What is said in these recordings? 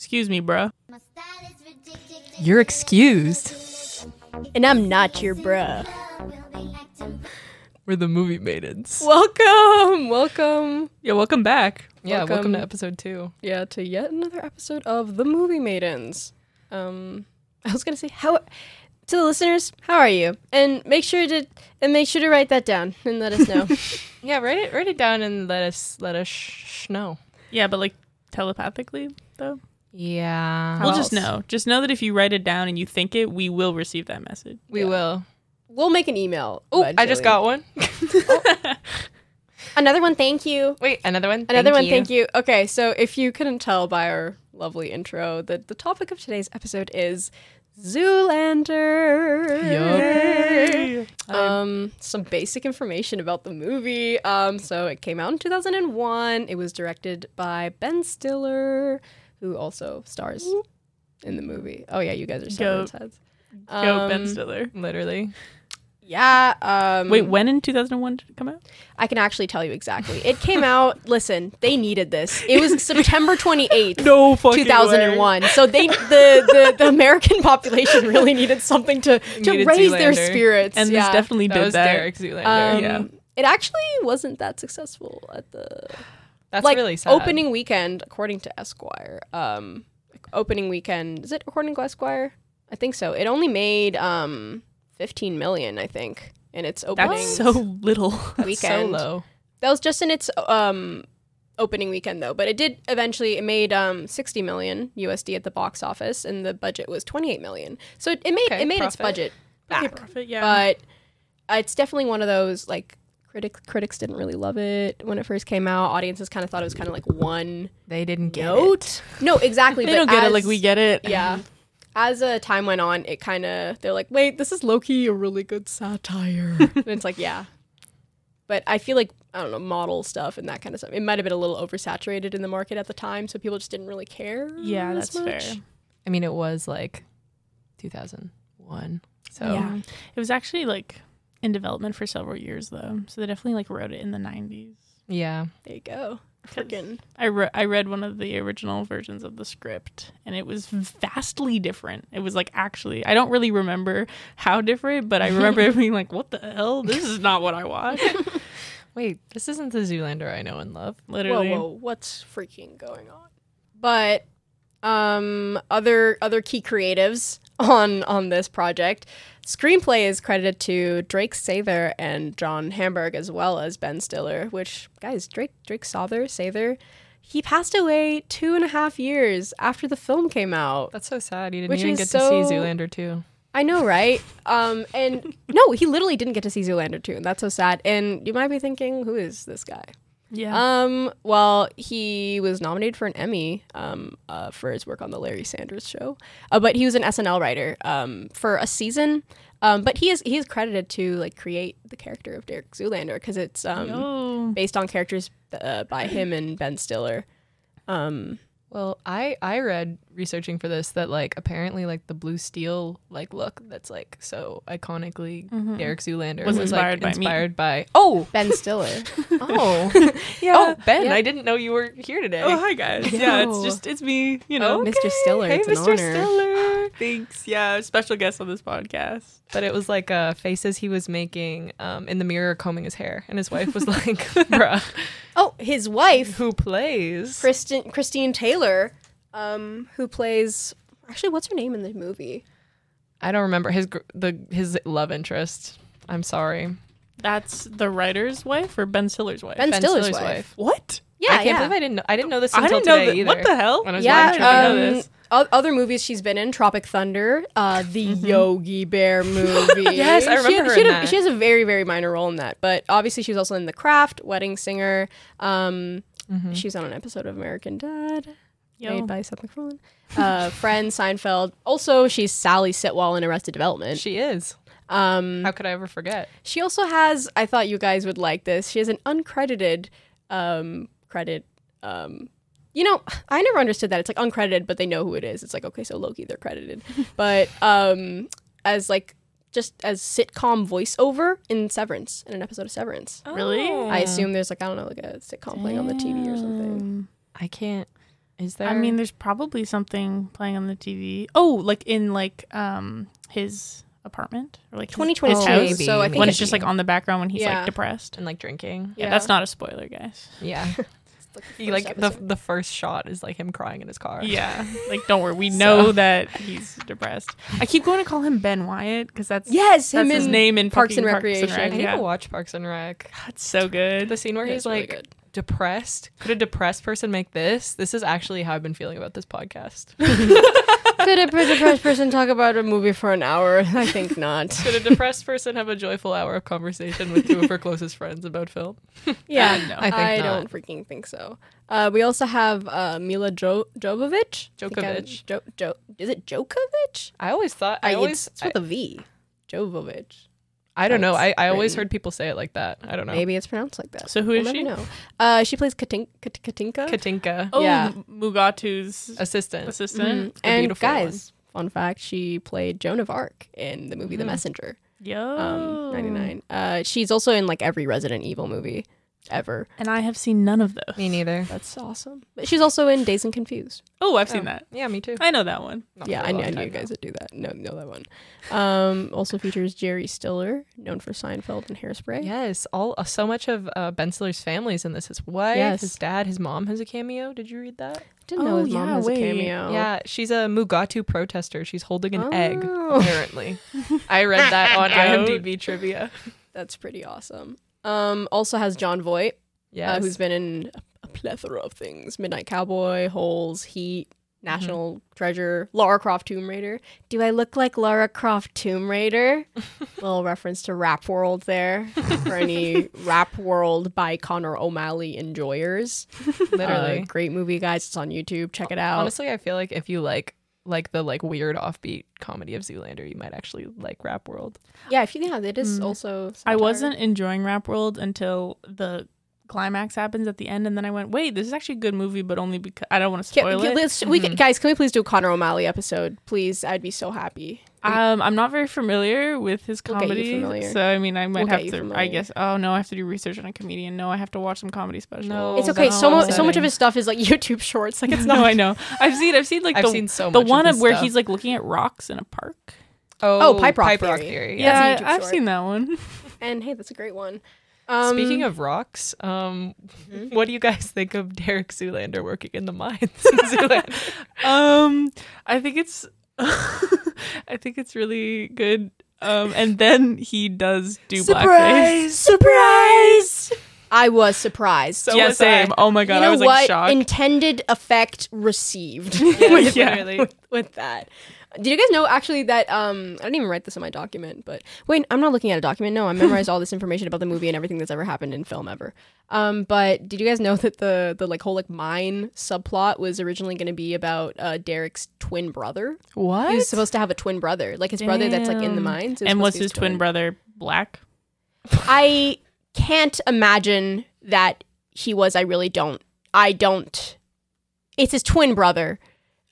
Excuse me, bruh. You're excused. And I'm not your bruh. We're the movie maidens. Welcome. Yeah, welcome back. Yeah, welcome welcome to episode 2. Yeah, to yet another episode of The Movie Maidens. I was gonna say how to the listeners, how are you? And make sure to write that down and let us know. Yeah, write it down and let us know. Yeah, but like telepathically though. Yeah. We'll just know. Just know that if you write it down and you think it, we will receive that message. We will. We'll make an email. Oh, I just got one. Another one, thank you. Wait, another one? Thank you. Okay, so if you couldn't tell by our lovely intro, the topic of today's episode is Zoolander. Yay. Some basic information about the movie. So it came out in 2001. It was directed by Ben Stiller, who also stars in the movie. Oh yeah, you guys are Severance heads. Go Ben Stiller. Literally. Yeah. Wait, when in 2001 did it come out? I can actually tell you exactly. It came out, listen, they needed this. It was September 28th, No fucking 2001. So the American population really needed something to Needed raise their Zoolander. spirits. And this definitely That did was that. Derek Zoolander. Yeah. It actually wasn't that successful at the That's like really sad. opening weekend, according to Esquire. Opening weekend, is it according to Esquire? I think so. It only made 15 million, I think, in its opening. That's so little. weekend. So low. That was just in its opening weekend though, but it made 60 million USD at the box office, and the budget was 28 million. So it made its profit. budget back. Profit, yeah. But it's definitely one of those like critics didn't really love it when it first came out. Audiences kind of thought it was kind of like one They didn't get note. it. No, exactly. They but don't get it as- like we get it. Yeah. As time went on, it kind of, they're like, wait, this is low-key a really good satire. And it's like, yeah. But I feel like, I don't know, model stuff and that kind of stuff, it might have been a little oversaturated in the market at the time, so people just didn't really care. Yeah, as that's much. fair. I mean, it was like 2001. So Yeah. It was actually like in development for several years though. So they definitely like wrote it in the 90s. yeah. There you go. Freaking. I read one of the original versions of the script and it was vastly different. It was like actually, I don't really remember how different, but I remember it being like, what the hell? This is not what I watched. Wait, this isn't the Zoolander I know and love. Literally. Whoa, what's freaking going on? But other key creatives on this project, screenplay is credited to Drake Sather and John Hamburg, as well as Ben Stiller, which, guys, Drake Sather, he passed away 2.5 years after the film came out. That's so sad. You didn't Which even is get so- to see Zoolander 2. I know, right? And no, he literally didn't get to see Zoolander 2, and that's so sad. And you might be thinking, who is this guy? Yeah. Well, he was nominated for an Emmy for his work on the Larry Sanders Show, but he was an SNL writer for a season. But he is credited to like create the character of Derek Zoolander because it's based on characters by him and Ben Stiller. Well, I read researching for this that like apparently like the blue steel like look that's like so iconically Derek Zoolander Was was inspired like by me. inspired by oh Ben Stiller. oh Yeah. Ben, Yeah. I didn't know you were here today. Oh, hi guys. Yeah, Yo. it's me, you know. Mr. Stiller, Hey, it's an Mr. honor. Stiller. Thanks. Yeah, special guest on this podcast. But it was like faces he was making in the mirror combing his hair, and his wife was like, "Bruh, Oh, his wife, who plays?" Christine Taylor, who plays. Actually, what's her name in the movie? I don't remember his love interest. I'm sorry, That's the writer's wife or Ben Stiller's wife? Ben Stiller's wife. What? Yeah, I can't believe I didn't know this I until didn't know today that. either. What the hell? When I was Yeah, watching I didn't know it. this. Other movies she's been in, Tropic Thunder, the Yogi Bear movie. Yes, I remember her in that. She has a very, very minor role in that, but obviously she was also in The Craft, Wedding Singer. She was on an episode of American Dad, made by Seth MacFarlane. Friends, Seinfeld. Also, she's Sally Sitwell in Arrested Development. She is. How could I ever forget? She also has, I thought you guys would like this, she has an uncredited credit. You know, I never understood that. It's like uncredited, but they know who it is. It's like, okay, so Loki, they're credited. But as like, just as sitcom voiceover in Severance, in an episode of Severance. Really? I assume there's like, I don't know, like a sitcom playing on the TV or something. I can't. Is there? I mean, there's probably something playing on the TV. Oh, like in his apartment or like his 2022. house. maybe, So I think When it's it's just like on the background when he's Yeah. like depressed. and like drinking. Yeah, that's not a spoiler, guys. Yeah. the He, like first the episode. the first shot is like him crying in his car. Yeah, like don't worry, we know that he's depressed. I keep going to call him Ben Wyatt because that's Yes, that's him his in name in Parks and fucking Recreation. I need yeah, to watch Parks and Rec. it's so good. The scene where Yeah, he's it's really like good. depressed. Could a depressed person make this? This is actually how I've been feeling about this podcast. Could a depressed person talk about a movie for an hour? I think not. Could a depressed person have a joyful hour of conversation with two of her closest friends about film? Yeah, No. I think I not. don't freaking think so. We also have Mila Jovovich. Djokovic. Is it Djokovic? I always thought It's with a V. Jovovich. I don't know. It's I always written. heard people say it like that. I don't know. Maybe it's pronounced like that. So who is We'll she? never know. She plays Katinka. Katinka, Oh, Yeah. Mugatu's assistant. assistant. Mhm. And beautiful guys, fun fact: she played Joan of Arc in the movie The Messenger. Yo, 99. She's also in like every Resident Evil movie ever. And I have seen none of those. Me neither. That's awesome. But she's also in Dazed and Confused. Oh, I've seen that. Yeah, me too. I know that one. Not Yeah, for a I knew long you time guys now. would do that. Know that one. Also features Jerry Stiller, known for Seinfeld and Hairspray. Yes, so much of Ben Stiller's family is in this. His wife, Yes. his dad, his mom has a cameo. Did you read that? Didn't know Oh, his mom yeah, has wait. a cameo. Yeah, she's a Mugatu protester. She's holding an egg, Oh. apparently. I read that on Goat. IMDb trivia. That's pretty awesome. Also has John Voight, Yes. who's been in a plethora of things: Midnight Cowboy, Holes, Heat, National Treasure, Lara Croft Tomb Raider. Do I look like Lara Croft Tomb Raider? Little reference to Rap World there for any Rap World by Connor O'Malley enjoyers. Literally. Great movie, guys. It's on YouTube. Check it out. Honestly, I feel like if you like the weird offbeat comedy of Zoolander, you might actually like Rap World. Yeah, if you it is also. I satire. wasn't enjoying Rap World until the climax happens at the end, and then I went, "Wait, this is actually a good movie, but only because I don't want to spoil it." Guys, can we please do a Connor O'Malley episode, please? I'd be so happy. I'm not very familiar with his We'll get you comedy, familiar. so I mean, I might We'll have get you to. I familiar. guess. Oh no, I have to do research on a comedian. No, I have to watch some comedy specials. No. It's Oh, okay. that's So much upsetting. of his stuff is like YouTube shorts. Like it's No, not. I know. I've seen like I've the seen so the much of one his where stuff. he's like looking at rocks in a park. Oh, Pipe Rock Theory. Yeah, That's a YouTube I've short. seen that one. And hey, that's a great one. Speaking of rocks, what do you guys think of Derek Zoolander working in the mines in Zoolander? I think it's I think it's really good. And then he does do blackface. Surprise! I was surprised. So Yeah, was same. I. Oh my god, you know I was what? like shocked. Intended effect received. Yes, Yeah. literally. with that. Did you guys know actually that I didn't even write this in my document, but wait, I'm not looking at a document. No, I memorized all this information about the movie and everything that's ever happened in film ever. But did you guys know that the like whole like mine subplot was originally going to be about Derek's twin brother? What? He was supposed to have a twin brother, like his brother that's like in the Damn. mines. And was his twin brother black? I can't imagine that he was. I really don't. I don't. It's his twin brother.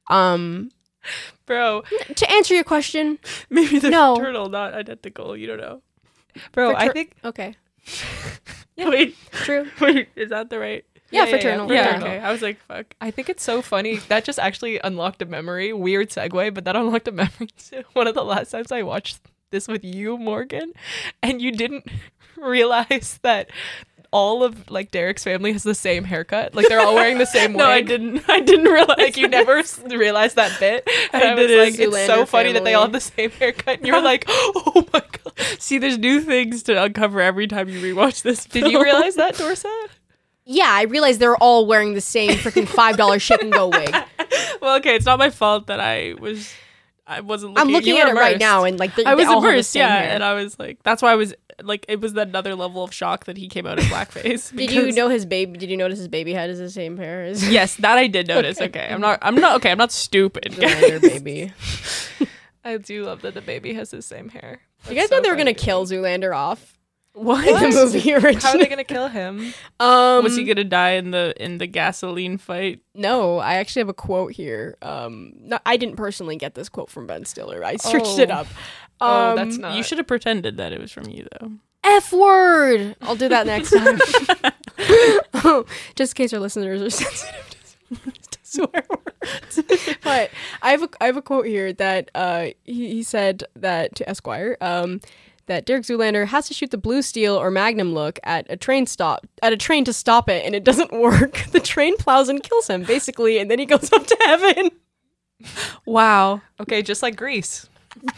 Bro, To answer your question, Maybe they're No. fraternal, not identical. You don't know. bro, I think okay, Wait, true. wait, is that the right? Yeah, yeah, fraternal. Yeah, fraternal. okay. I was like, fuck. I think it's so funny. That just actually unlocked a memory. Weird segue, but that unlocked a memory too. One of the last times I watched this with you, Morgan, and you didn't realize that all of like Derek's family has the same haircut. Like they're all wearing the same wig. No, I didn't. I didn't realize. Like you never realized that bit. And I I, was didn't. like, it's so Zoolander funny that they all have family. the same haircut. And you were like, oh my god. See, there's new things to uncover every time you rewatch this. Did film. you realize that, Dorsa? Yeah, I realized they're all wearing the same freaking $5 shake and go wig. Well, okay, it's not my fault that I wasn't looking. I'm looking you at were it right immersed. now, and like I was they all have the immersed, same yeah, hair. and I was like, that's why I was like, it was another level of shock that he came out in blackface. Did you because- know his baby? Did you notice his baby head is the same hair as Yes, that I did notice. Okay, I'm not stupid. Zoolander baby? I do love that the baby has the same hair. You guys know they were gonna kill Zoolander off What? in the movie originally? How are they gonna kill him? Was he gonna die in the gasoline fight? No, I actually have a quote here. No, I didn't personally get this quote from Ben Stiller. I searched it up. Oh, that's not. You should have pretended that it was from you, though. F word. I'll do that next time. Just in case our listeners are sensitive to swear words. But I have a quote here that he said that to Esquire that Derek Zoolander has to shoot the Blue Steel or Magnum look at a train to stop it, and it doesn't work. The train plows and kills him basically, and then he goes up to heaven. Wow. Okay, just like Grease.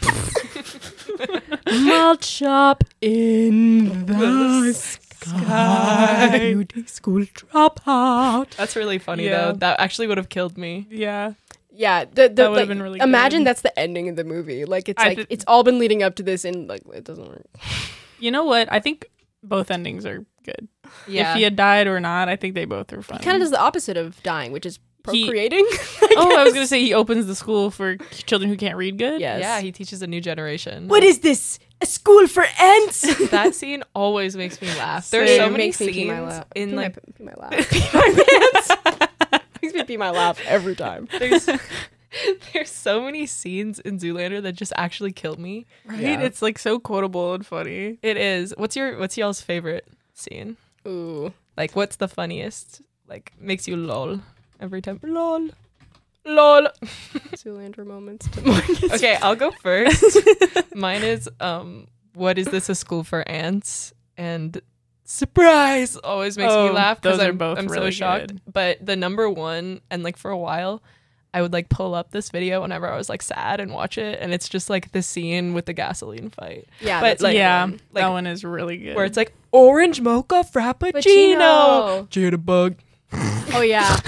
Malt shop in the sky. Beauty school dropout. That's really funny Yeah. though. That actually would have killed me. Yeah. Yeah, That would have like, been really imagine good. that's the ending of the movie. Like it's I like th- it's all been leading up to this, and like it doesn't work. You know what? I think both endings are good. Yeah. If he had died or not, I think they both are fun. Kind of does the opposite of dying, which is He- procreating. I was gonna say he opens the school for children who can't read good. Yes. Yeah, he teaches a new generation. What is this? A school for ants? That scene always makes me laugh. There's Same. so many Makes me pee my scenes laugh. in like pee my laugh. Pee my pants. Makes me pee my laugh every time. there's so many scenes in Zoolander that just actually kill me. Right? Yeah. It's like so quotable and funny. It is. What's y'all's favorite scene? Ooh. Like what's the funniest? Like makes you lol every time. Lol. Lol. Zoolander moments to Morgan. Okay, I'll go first. Mine is what is this, a school for ants? And surprise always makes me Oh, laugh because those are I'm both so really shocked. good. But the number one, and like for a while I would like pull up this video whenever I was like sad and watch it, and it's just like the scene with the gasoline fight Yeah, But, that's like, a good yeah, one. like- that one is really good. where it's like orange mocha frappuccino. Jitterbug. Oh yeah.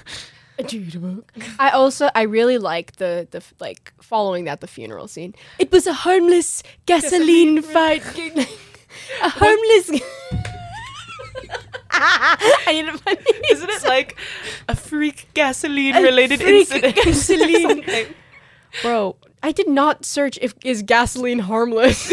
I really like the like following that the funeral scene. It was a harmless gasoline fight. A harmless. I need to find it. Isn't it like a freak gasoline related freak incident? gasoline. Something. Bro, I did not search if is gasoline harmless.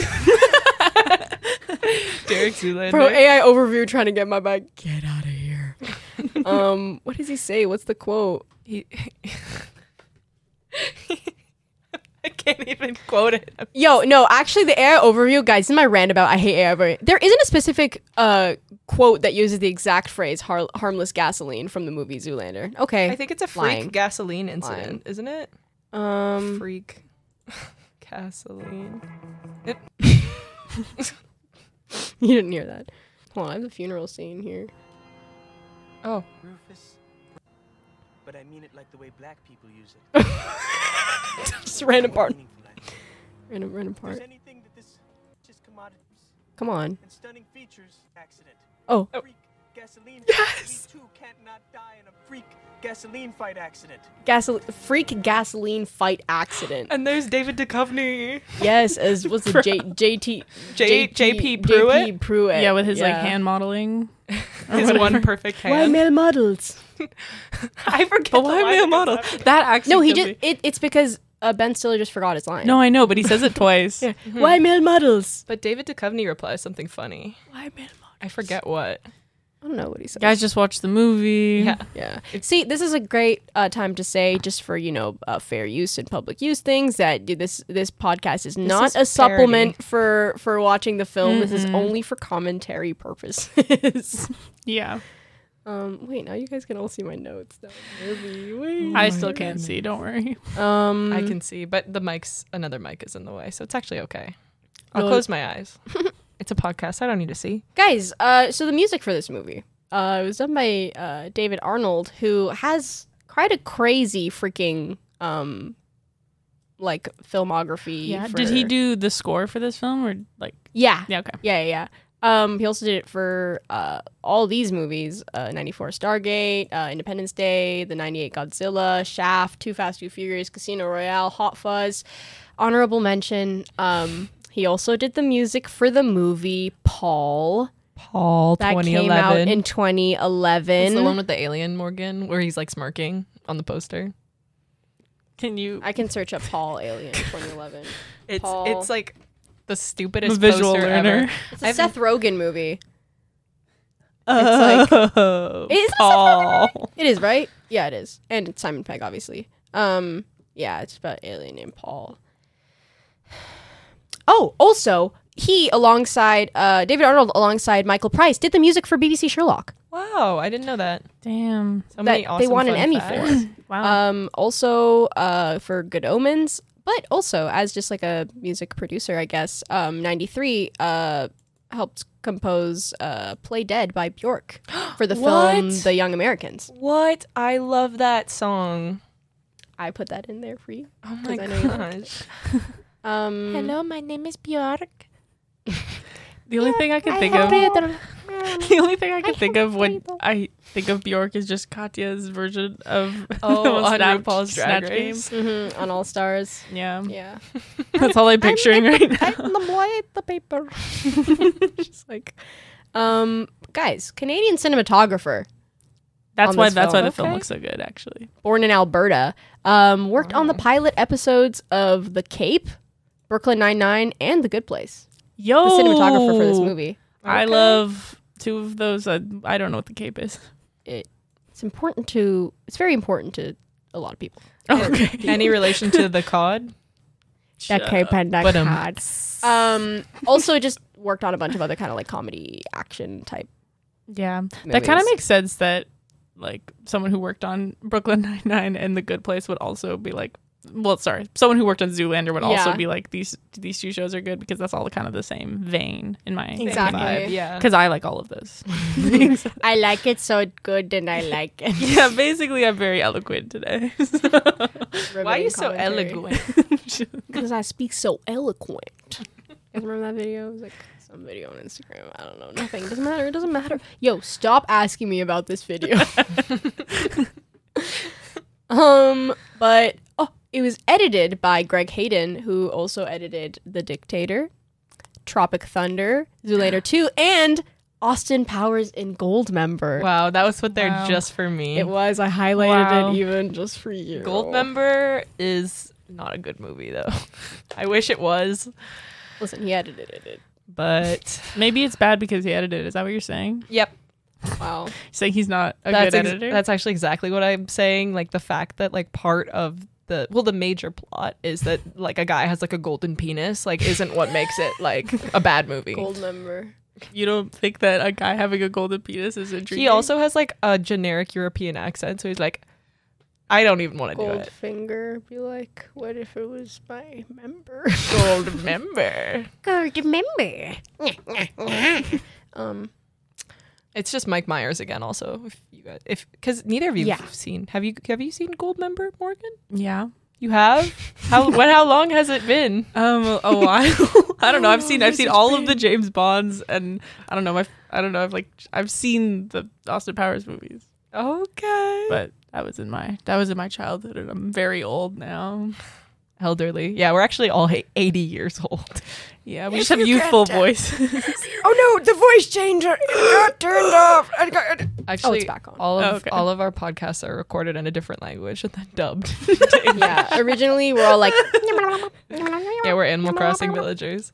Derek Zoolander. Bro, AI overview trying to get my bag. Get out of here. What does he say? What's the quote? He I can't even quote it. Yo, no, actually the AI overview, guys, this is my rant about I hate AI overview. There isn't a specific quote that uses the exact phrase harmless gasoline from the movie Zoolander. Okay. I think it's a freak Lying. gasoline incident, isn't it? Um Freak gasoline. you didn't hear that. Hold on, I have the funeral scene here. Oh. Rufus, but I mean it like the way black people use it. Just random part. Meaningful language. Random If there's part. anything that this just commodities Come on. and stunning features accident. Oh. Freak gasoline. Yes! We too can't not die in a freak gasoline fight accident. Freak gasoline fight accident. And there's David Duchovny. Yes, as what's the JP Pruitt? Pruitt. yeah, with his like hand modeling. His one perfect Why hand. male models? I forget But the why line male that model? comes after. That actually. No, he could just be- it's because Ben Stiller just forgot his line. No, I know, but he says it twice. Yeah. Why male models? But David Duchovny replies something funny. Why male model? I forget what. I don't know what he said. Guys, just watch the movie. Yeah. Yeah. See, this is a great time to say, just for fair use and public use things, that this podcast is not is a supplement for watching the film. This is only for commentary purposes. Yeah. Wait, now you guys can all see my notes. Though. Wait. I still can't see. Don't worry. I can see, but another mic is in the way, so it's actually okay. I'll Really? close my eyes. It's a podcast. I don't need to see. Guys, so the music for this movie, it was done by David Arnold, who has quite a crazy freaking like filmography. Yeah. for- Did he do the score for this film or like? Yeah. Yeah. Okay. Yeah. He also did it for all these movies: 94 Stargate, Independence Day, the 98 Godzilla, Shaft, Too Fast, Too Furious, Casino Royale, Hot Fuzz. Honorable mention. He also did the music for the movie Paul that 2011. came out in 2011. It's the one with the alien Morgan, where he's like smirking on the poster. Can you? I can search up Paul Alien 2011. Paul. It's like the I'm stupidest a visual poster learner. ever. It's a Seth Rogen movie. Oh, Is it Paul. It is, right? Yeah, it is. And it's Simon Pegg, obviously. Yeah, it's about an alien named Paul. Oh, also, he alongside David Arnold alongside Michael Price did the music for BBC Sherlock. Wow, I didn't know that. Damn. So many That awesome they won an fun Emmy facts. for. Wow. Also for Good Omens, but also as just like a music producer, I guess. 93 helped compose "Play Dead" by Bjork for the film What? The Young Americans. What? I love that song. I put that in there for you. Oh my 'Cause I know you gosh. My name is Bjork. The only thing I can think of, the only thing I can think of when I think of Bjork is just Katya's version of On Snatch- RuPaul's Drag Snatch Race. On All Stars. Yeah, Yeah. that's all I'm picturing right now. the boy, the paper. Just like, guys, Canadian cinematographer, That's on why this that's why film. the film Okay. looks so good, actually. born in Alberta, worked on the pilot episodes of The Cape, Brooklyn Nine-Nine, and The Good Place. Yo, The cinematographer for this movie. I Okay. love two of those. I don't know what the Cape is. It's very important to a lot of people. Okay. Any relation to the cod? Shut up. and also just worked on a bunch of other kind of like comedy action type. Yeah, that kind of movies. makes sense. That like someone who worked on Brooklyn Nine-Nine and The Good Place would also be like, well, sorry, someone who worked on Zoolander would also Yeah. be like, these two shows are good because that's all kind of the same vein in my Exactly. Vibe, yeah. Because I like all of those things. I like it so good, and I like it. Yeah, basically, I'm very eloquent today. Why are you so eloquent? Because I speak so eloquent. You guys remember that video? It was like some video on Instagram. I don't know. Nothing. It doesn't matter. It doesn't matter. Yo, stop asking me about this video. But it was edited by Greg Hayden, who also edited The Dictator, Tropic Thunder, Zoolander 2, and Austin Powers in Goldmember. Wow, that was put there Wow. just for me. It was. I highlighted Wow. it even just for you. Goldmember is not a good movie though. I wish it was, Listen, he edited it. but Maybe it's bad because he edited it. Is that what you're saying? yep. Wow. You're saying he's not a That's good editor? that's actually exactly what I'm saying. Like the fact that like part of the major plot is that like a guy has like a golden penis like isn't what makes it like a bad movie. Goldmember. You don't think that a guy having a golden penis is intriguing? He also has like a generic European accent, so he's like, I don't even want to do it. Goldfinger. Be like, what if it was my member? Goldmember. Goldmember. It's just Mike Myers again. Also, if you guys, because neither of you Yeah. have seen. Have you seen Goldmember, Morgan? Yeah. You have. How long has it been? A while. I don't know. I've seen all of the James Bonds, and I don't know. I've seen the Austin Powers movies, Okay. but that was in my childhood, and I'm very old now. Elderly. Yeah, we're actually all 80 years old. Yeah, we just have youthful voices. Oh no, the voice changer got turned off. Actually, it's back on. all of Oh, okay. all of our podcasts are recorded in a different language and then dubbed. Yeah, originally we're all like, Yeah, we're Animal Crossing villagers.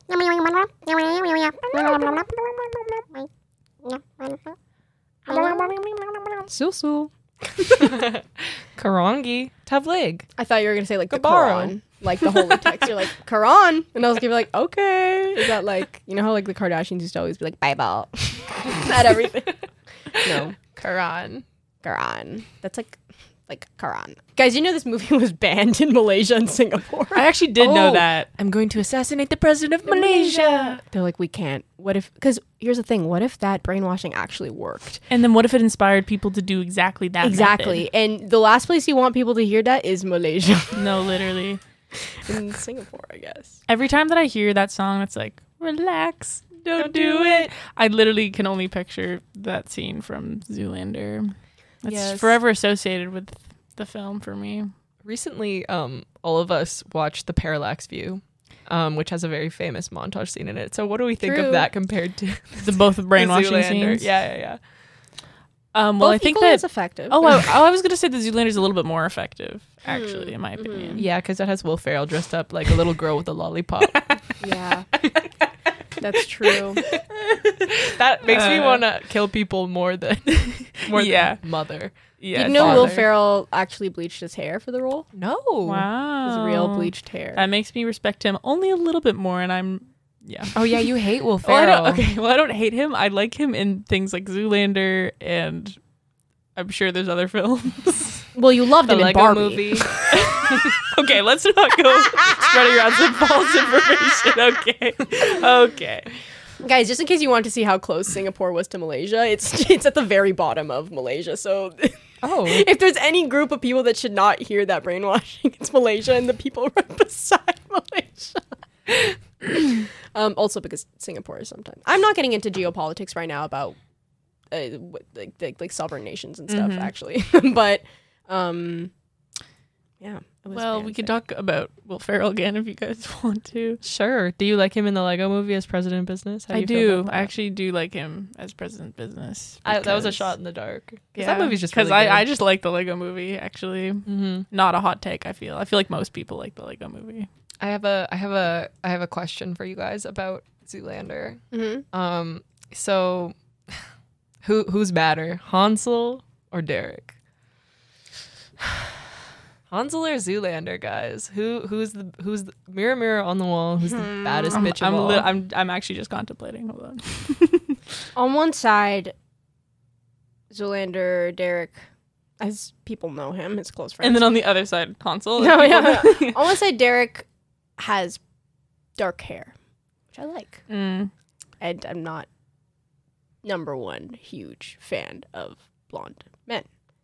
Susu. Karangi. Tavlig. I thought you were gonna say like the Gabaro. Quran, like the holy text. You're like Quran, and I was gonna be like, okay, is that like how like the Kardashians used to always be like Bible at everything? No, Quran. Quran. That's like Quran. Guys, you know this movie was banned in Malaysia and Singapore. I actually did know Oh. that. I'm going to assassinate the president of Malaysia. They're like, we can't. What if? Because here's the thing. What if that brainwashing actually worked? And then what if it inspired people to do exactly that? Exactly. And the last place you want people to hear that is Malaysia. method? No, literally. In Singapore, I guess. Every time that I hear that song, it's like, relax, don't do it. I literally can only picture that scene from Zoolander. It's Yes. forever associated with the film for me. Recently, all of us watched The Parallax View, which has a very famous montage scene in it. So what do we think True. of that compared to The both brainwashing Zoolander? scenes. Yeah. Well, Both I think equally as that. effective. I was gonna say the Zoolander is a little bit more effective, actually, in my opinion. Yeah, because that has Will Ferrell dressed up like a little girl with a lollipop. Yeah. That's true. That makes me want to kill people more than Yeah. Mother. Yeah. Did you know Will father. Ferrell actually bleached his hair for the role? No. Wow. His real bleached hair. That makes me respect him only a little bit more, and I'm Yeah. Oh yeah, you hate Will Well, Ferrell. I don't hate him. I like him in things like Zoolander, and I'm sure there's other films. Well, you loved The him in Lego Barbie. movie. Okay, let's not go spreading around some false information. Okay. Guys, just in case you want to see how close Singapore was to Malaysia, it's at the very bottom of Malaysia. So Oh. if there's any group of people that should not hear that brainwashing, it's Malaysia and the people right beside Malaysia. Also because Singapore is sometimes. I'm not getting into geopolitics right now about like sovereign nations and stuff, actually. But yeah. it was Well, we fanfic. could talk about Will Ferrell again if you guys want to. Sure. Do you like him in the Lego movie as President Business? How I you feel do. about I that? actually do like him as President Business. That was a because- shot in the dark. 'Cause Yeah, that movie's just because really I good. just like the Lego movie. Actually, Mm-hmm. not a hot take. I feel like most people like the Lego movie. I have a question for you guys about Zoolander. Mhm. So who's badder, Hansel or Derek? Hansel or Zoolander, guys? Who's the mirror mirror on the wall? Who's the baddest bitch of all? I'm actually just contemplating. Hold on. On one side, Zoolander, Derek, as people know him, his close friends. And then on the other side, Hansel. No, Like, people- yeah. On one side, Derek has dark hair, which I like. Mm. And I'm not number one huge fan of blonde men.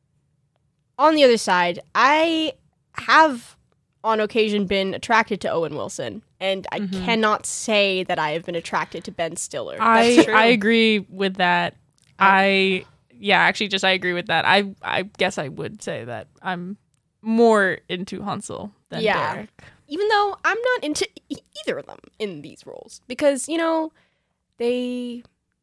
On the other side, I have on occasion been attracted to Owen Wilson, and I cannot say that I have been attracted to Ben Stiller. That's true. I agree with that. I agree with that. I guess I would say that I'm more into Hansel than Yeah. Derek. Even though I'm not into either of them in these roles, because they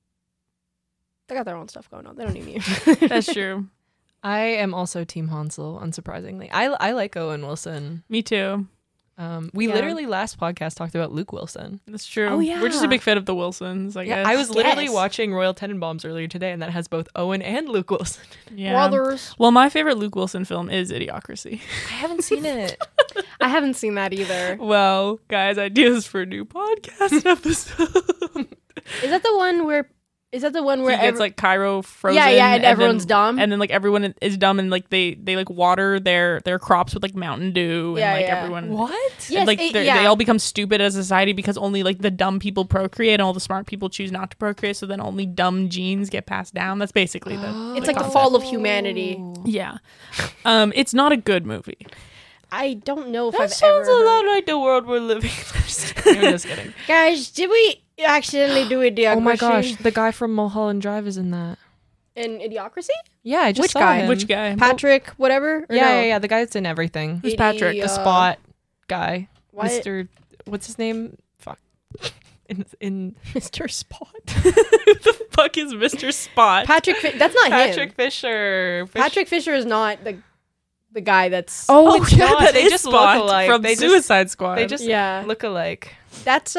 got their own stuff going on. They don't need me. That's true. I am also Team Hansel, unsurprisingly. I like Owen Wilson. Me too. We Yeah. literally last podcast talked about Luke Wilson. That's true. Oh, We're just a yeah. big fan of the Wilsons, I guess. I was literally Yes. watching Royal Tenenbaums earlier today, and that has both Owen and Luke Wilson. Yeah. Brothers. Well, my favorite Luke Wilson film is Idiocracy. I haven't seen it. I haven't seen that either. Well, guys, ideas for a new podcast episode. Is that the one where? Is that the one He where? gets like Cairo frozen. yeah, and everyone's then, dumb. And then like everyone is dumb, and like they like water their crops with like Mountain Dew, and Yeah, like yeah. everyone. What? And, Yes, like it- they yeah. all become stupid as a society because only like the dumb people procreate and all the smart people choose not to procreate, so then only dumb genes get passed down. That's basically It's like the concept. fall of humanity. Yeah. It's not a good movie. I don't know if That I've sounds ever a heard- lot like the world we're living in. I'm just kidding. Guys, did we accidentally do Idiocracy? Oh my gosh, the guy from Mulholland Drive is in that. In Idiocracy? Yeah, I just Which saw guy? him. Which guy? Patrick, whatever? Or no? Yeah. The guy that's in everything. Who's Patrick? The Spot guy. What? Mr. What's his name? Fuck. In Mr. Spot. Who the fuck is Mr. Spot? Patrick, that's not Patrick him. Fisher. Patrick Fisher is not the guy that's. Oh, it's not. that They is just look Spot alike. from They just- Suicide Squad. They just Yeah. look alike. That's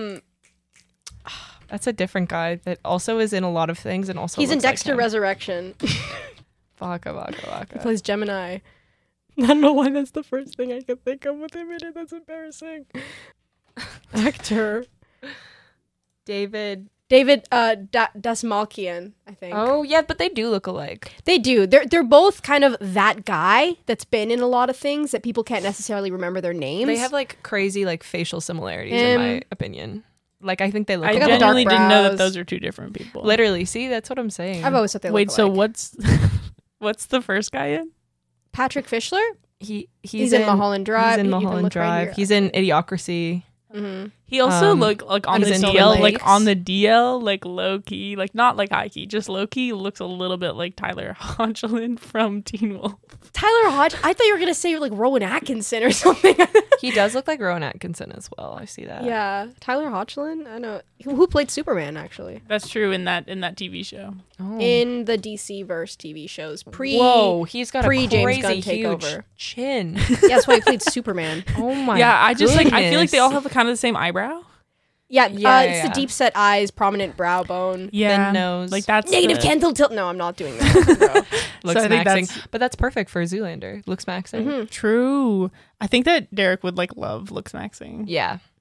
That's a different guy that also is in a lot of things and also he's in looks like Dexter him. Resurrection. Vaka. He plays Gemini. I don't know why that's the first thing I could think of with him in it. That's embarrassing. Actor David. Dasmalkian, I think. Oh yeah, but they do look alike. They do. They're both kind of that guy that's been in a lot of things that people can't necessarily remember their names. They have like crazy like facial similarities in my opinion. Like I think they look I got the alike. dark genuinely didn't know that brows. those are two different people. Literally, see, that's what I'm saying. I've always thought they Wait, look so alike. what's the first guy in? Patrick Fischler? He's in Mulholland Drive. He's in You can Mulholland look right Drive. here. He's in Idiocracy. Mm-hmm. He also Um, look like on he's the in DL, Twin like Lakes. on the DL, like low key, like not like high key, just low key. Looks a little bit like Tyler Hoechlin from Teen Wolf. Tyler Hodge. I thought you were gonna say like Rowan Atkinson or something. He does look like Rowan Atkinson as well. I see that. Yeah, Tyler Hoechlin. I know who played Superman actually That's true in that TV show. Oh. in the DC verse TV shows. Whoa, he's got a pre-James crazy Gunn huge takeover. chin. Yeah, that's why he played Superman. Oh my. Yeah, I just like I feel like they all goodness. have kind of the same eyebrow. Yeah, Yeah, it's yeah. the deep set eyes, prominent brow bone. Yeah, nose. like that's Negative the- candle tilt. No, I'm not doing that. bro. Looks I think maxing. that's- But that's perfect for Zoolander. Looks maxing. Mhm. True. I think that Derek would like love looks maxing. Yeah.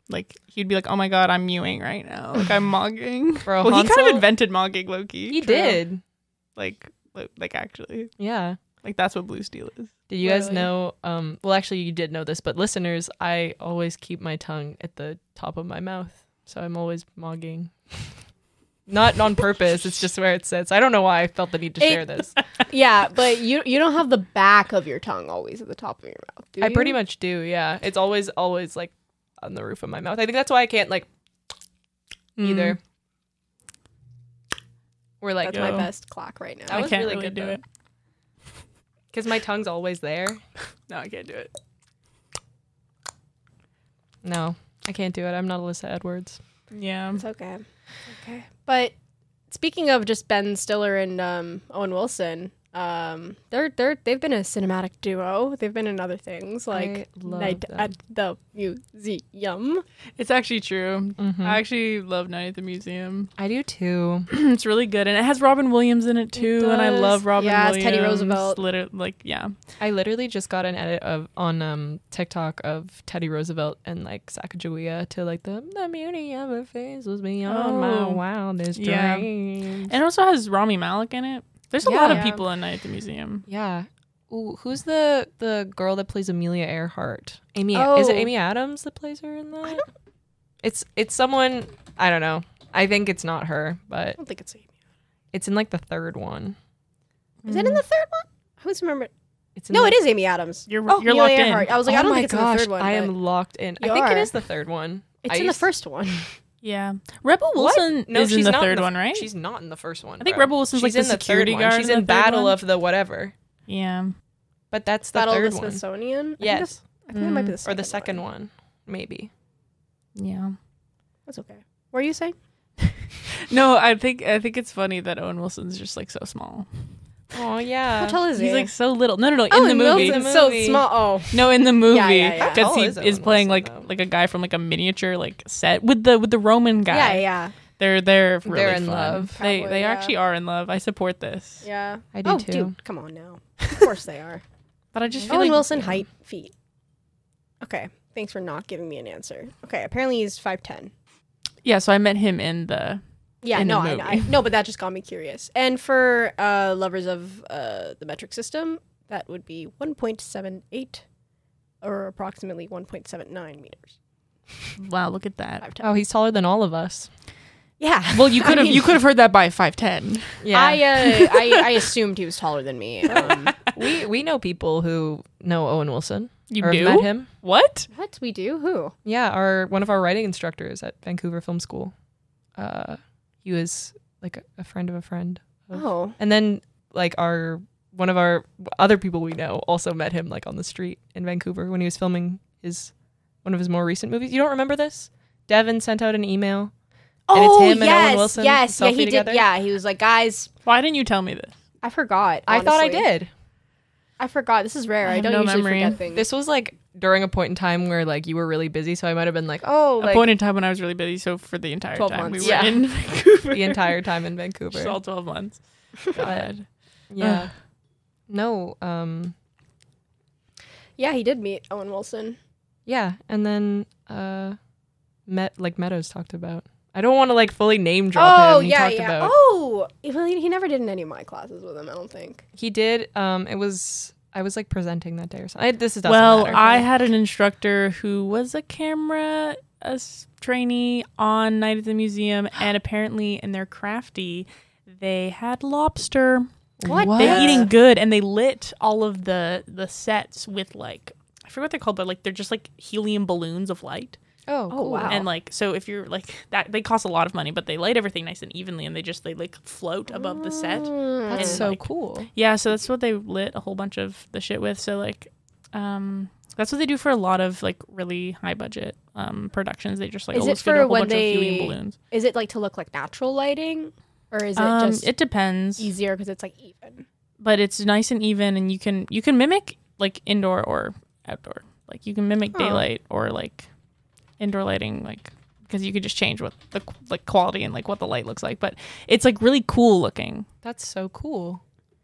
Like he'd be like, "Oh my god, I'm mewing right now. Like I'm mogging." Bro, Well, he kind Hansel- of invented mogging, Loki. He did. Like actually, Yeah. like that's what Blue Steel is. Did you guys Really? know? Well, actually, you did know this, but listeners, I always keep my tongue at the top of my mouth, so I'm always mogging. Not on purpose. It's just where it sits. I don't know why I felt the need to share this. Yeah, but you don't have the back of your tongue always at the top of your mouth, do I you? pretty much do. Yeah, it's always like on the roof of my mouth. I think that's why I can't like either. We're like, That's my Go. best clock right now. That I was can't really really good, do though. it. because my tongue's always there. No, I can't do it. No, I can't do it. I'm not Alyssa Edwards. Yeah. It's okay. Okay. But speaking of just Ben Stiller and Owen Wilson, they've been a cinematic duo. They've been in other things like love Night them. at the Museum. It's actually true. Mhm. I actually love Night at the Museum. I do too. It's really good, and it has Robin Williams in it too. And I does. love Robin Yeah, it's Williams. Teddy Roosevelt. Yeah. I literally just got an edit on TikTok of Teddy Roosevelt and like Sacagawea to like the beauty of her face was beyond my Oh. wildest Yeah. dreams. And it also has Rami Malek in it. There's a lot of Yeah. people in Night at the Museum. Yeah. Ooh, who's the girl that plays Amelia Earhart? Amy Oh. Is it Amy Adams that plays her in that? It's someone, I don't know. I think it's not her, I but don't think it's Amy. it's in like the third one. Is it in the third one? Who's remember? It's in No, the- it is Amy Adams. You're Amelia locked in. Earhart. I was like, oh I don't my think it's in gosh, the third one. I but am locked in. You I think it are. is the third one. It's I in the used- first one. Yeah. Rebel What? Wilson No, is in she's the not third one, right? She's not in the first one. I think bro. Rebel Wilson's like She's the in security third one. guard She's in in the third Battle one. of the whatever. Yeah. But that's the Battle of third the one. Smithsonian. I think Yes. that's- I think that might be the Or second the second one. Maybe. Yeah. That's okay. What are you saying? No, I think it's funny that Owen Wilson's just like so small. Oh yeah. How tall is he? He's like so little. No, in Oh, the movie. Wilson's The so movie. small. Oh, No, in the movie, Yeah, yeah. because How he tall is is Owen playing Wilson, like a guy from like a miniature like set with the Roman guy. yeah, yeah, They're really They're in fun. love. They Probably, yeah. actually are in love. I support this. yeah. I do Oh, too. dude, come on now. Of course they are. But I just feel Owen like Wilson, height, feet. Okay, thanks for not giving me an answer. Okay, apparently he's 5'10". Yeah, so I met him in the Yeah, in the no, movie. no, but that just got me curious. And for lovers of the metric system, that would be 1.78 or approximately 1.79 meters. wow, look at that. 5'10". Oh, he's taller than all of us. Yeah. Well, you could have heard that by 5'10". Yeah. I assumed he was taller than me. we know people who know Owen Wilson. You or do? met him. What? What we do? Who? Yeah, one of our writing instructors at Vancouver Film School. He was like a friend of a friend. Oh, And then like one of our other people we know also met him like on the street in Vancouver when he was filming one of his more recent movies. You don't remember this? Devin sent out an email. And it's him and yes, Owen Wilson yes, yeah, selfie he together? did. Yeah, he was like, guys, Why didn't you tell me this? I forgot. I thought I honestly. did. I forgot. This is rare. I I have don't no usually memory. forget things. This was like during a point in time where like you were really busy, so I might have been like, oh, A like point in time when I was really busy, so for the entire 12 time we months. were Yeah. in Vancouver. the entire time in Just Vancouver. all 12 months. Go ahead. Yeah. No, Yeah, he did meet Owen Wilson. yeah, and then Meadows talked about. I don't want to like fully name drop him. He talked about Oh, well, he never did in any of my classes with him. I don't think. he did. I was like presenting that day or something. This doesn't Well, matter. I had an instructor who was a camera trainee on Night at the Museum, and apparently in their crafty, they had lobster. What? They're eating good, and they lit all of the sets with like, I forget what they're called, but like they're just like helium balloons of light. Oh, cool. wow. And like, so if you're like that, they cost a lot of money, but they light everything nice and evenly, and they like float above the set. That's and, so like, cool. Yeah, so that's what they lit a whole bunch of the shit with. So like, that's what they do for a lot of like really high budget productions. They just like Is it always get for a whole when bunch of helium they- balloons. Is it like to look like natural lighting, or is it just It depends, easier because it's like even? but it's nice and even, and you can mimic like indoor or outdoor. Like you can mimic Oh. daylight or like indoor lighting, like because you could just change what the like quality and like what the light looks like. But it's like really cool looking. That's so cool.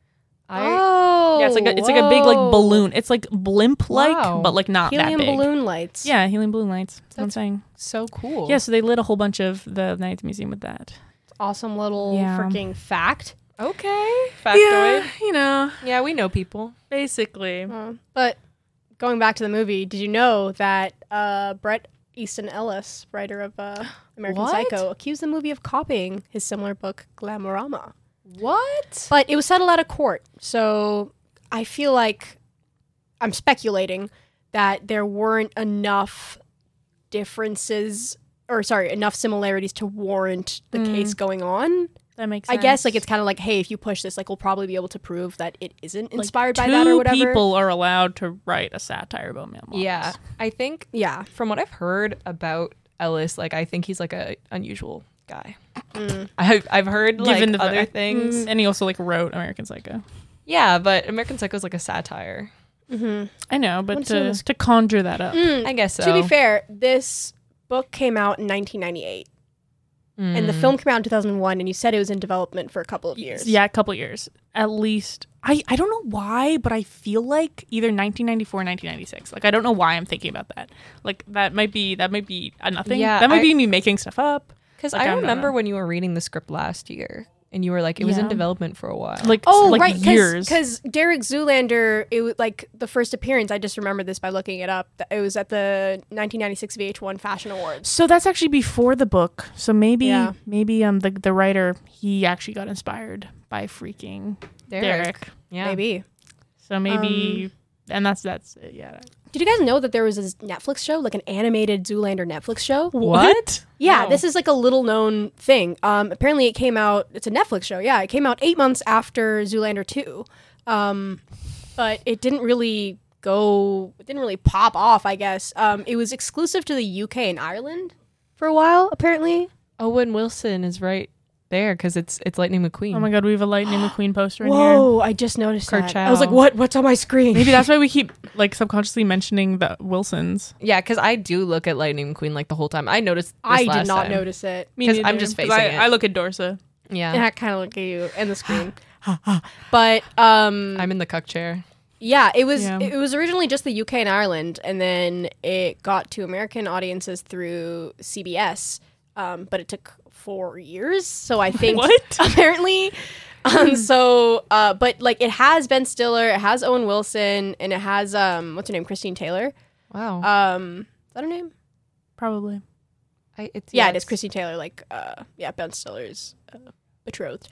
Oh, Yeah, it's like a big like whoa. balloon. It's like blimp like, Wow. but like not Helium that big. balloon lights. Yeah, helium balloon lights. That's what I'm That's saying. So cool. Yeah, so they lit a whole bunch of the 90th Museum with that. Awesome little Yeah. freaking fact. Okay. Factoid. you know, Yeah, we know people. basically. But going back to the movie, did you know that Bret Easton Ellis, writer of American What? Psycho, accused the movie of copying his similar book Glamorama? What? But it was settled out of court, so I feel like I'm speculating that there weren't enough differences, or sorry, enough similarities to warrant the case going on. That makes I sense. guess like it's kind of like, hey, if you push this, like we'll probably be able to prove that it isn't Like, inspired by that or whatever. Two people are allowed to write a satire about male models. Yeah. I think Yeah. from what I've heard about Ellis, like I think he's like a unusual guy. Mm. I've heard like Given the other fact- things. and he also like wrote American Psycho. Yeah, but American Psycho is like a satire. Mm-hmm. I know, but What's in this- to conjure that up. I guess so. To be fair, this book came out in 1998, and the film came out in 2001, and you said it was in development for a couple of years. Yeah, a couple years. At least. I don't know why, but I feel like either 1994 or 1996. Like I don't know why I'm thinking about that. Like that might be a nothing. Yeah, that might be me making stuff up. Because Like, I don't remember know. when you were reading the script last year, and you were like, it was in Yeah. development for a while. Like Oh, like right, years. because Derek Zoolander, it was like the first appearance. I just remembered this by looking it up. It was at the 1996 VH1 Fashion Awards. So that's actually before the book. So maybe Yeah. the writer, he actually got inspired by freaking Derek. Yeah. Maybe. So maybe and that's it. Yeah. Did you guys know that there was this Netflix show, like an animated Zoolander Netflix show? What? Yeah, No. this is like a little known thing. Apparently, it came out. It's a Netflix show. Yeah, it came out 8 months after Zoolander 2, but it didn't really go. It didn't really pop off. I guess it was exclusive to the UK and Ireland for a while. Apparently, Owen Wilson is right there because it's Lightning McQueen. Oh my god, we have a Lightning McQueen poster in here. whoa! I just noticed Kurt that. I was like, Chow. What's on my screen?" Maybe that's why we keep like subconsciously mentioning the Wilsons. Yeah, because I do look at Lightning McQueen like the whole time. I noticed. This I did last not time. notice it, Me 'Cause I'm neither, just 'cause facing it. I look at Dorsa. Yeah, and I kind of look at you and the screen. But I'm in the cuck chair. yeah, it was Yeah. it was originally just the UK and Ireland, and then it got to American audiences through CBS. But it took 4 years, so I think What? apparently. But like it has Ben Stiller, it has Owen Wilson, and it has what's her name, Christine Taylor. Wow. Is that her name? Probably. It's Yeah, it is it's- Christine Taylor. Like Ben Stiller's betrothed.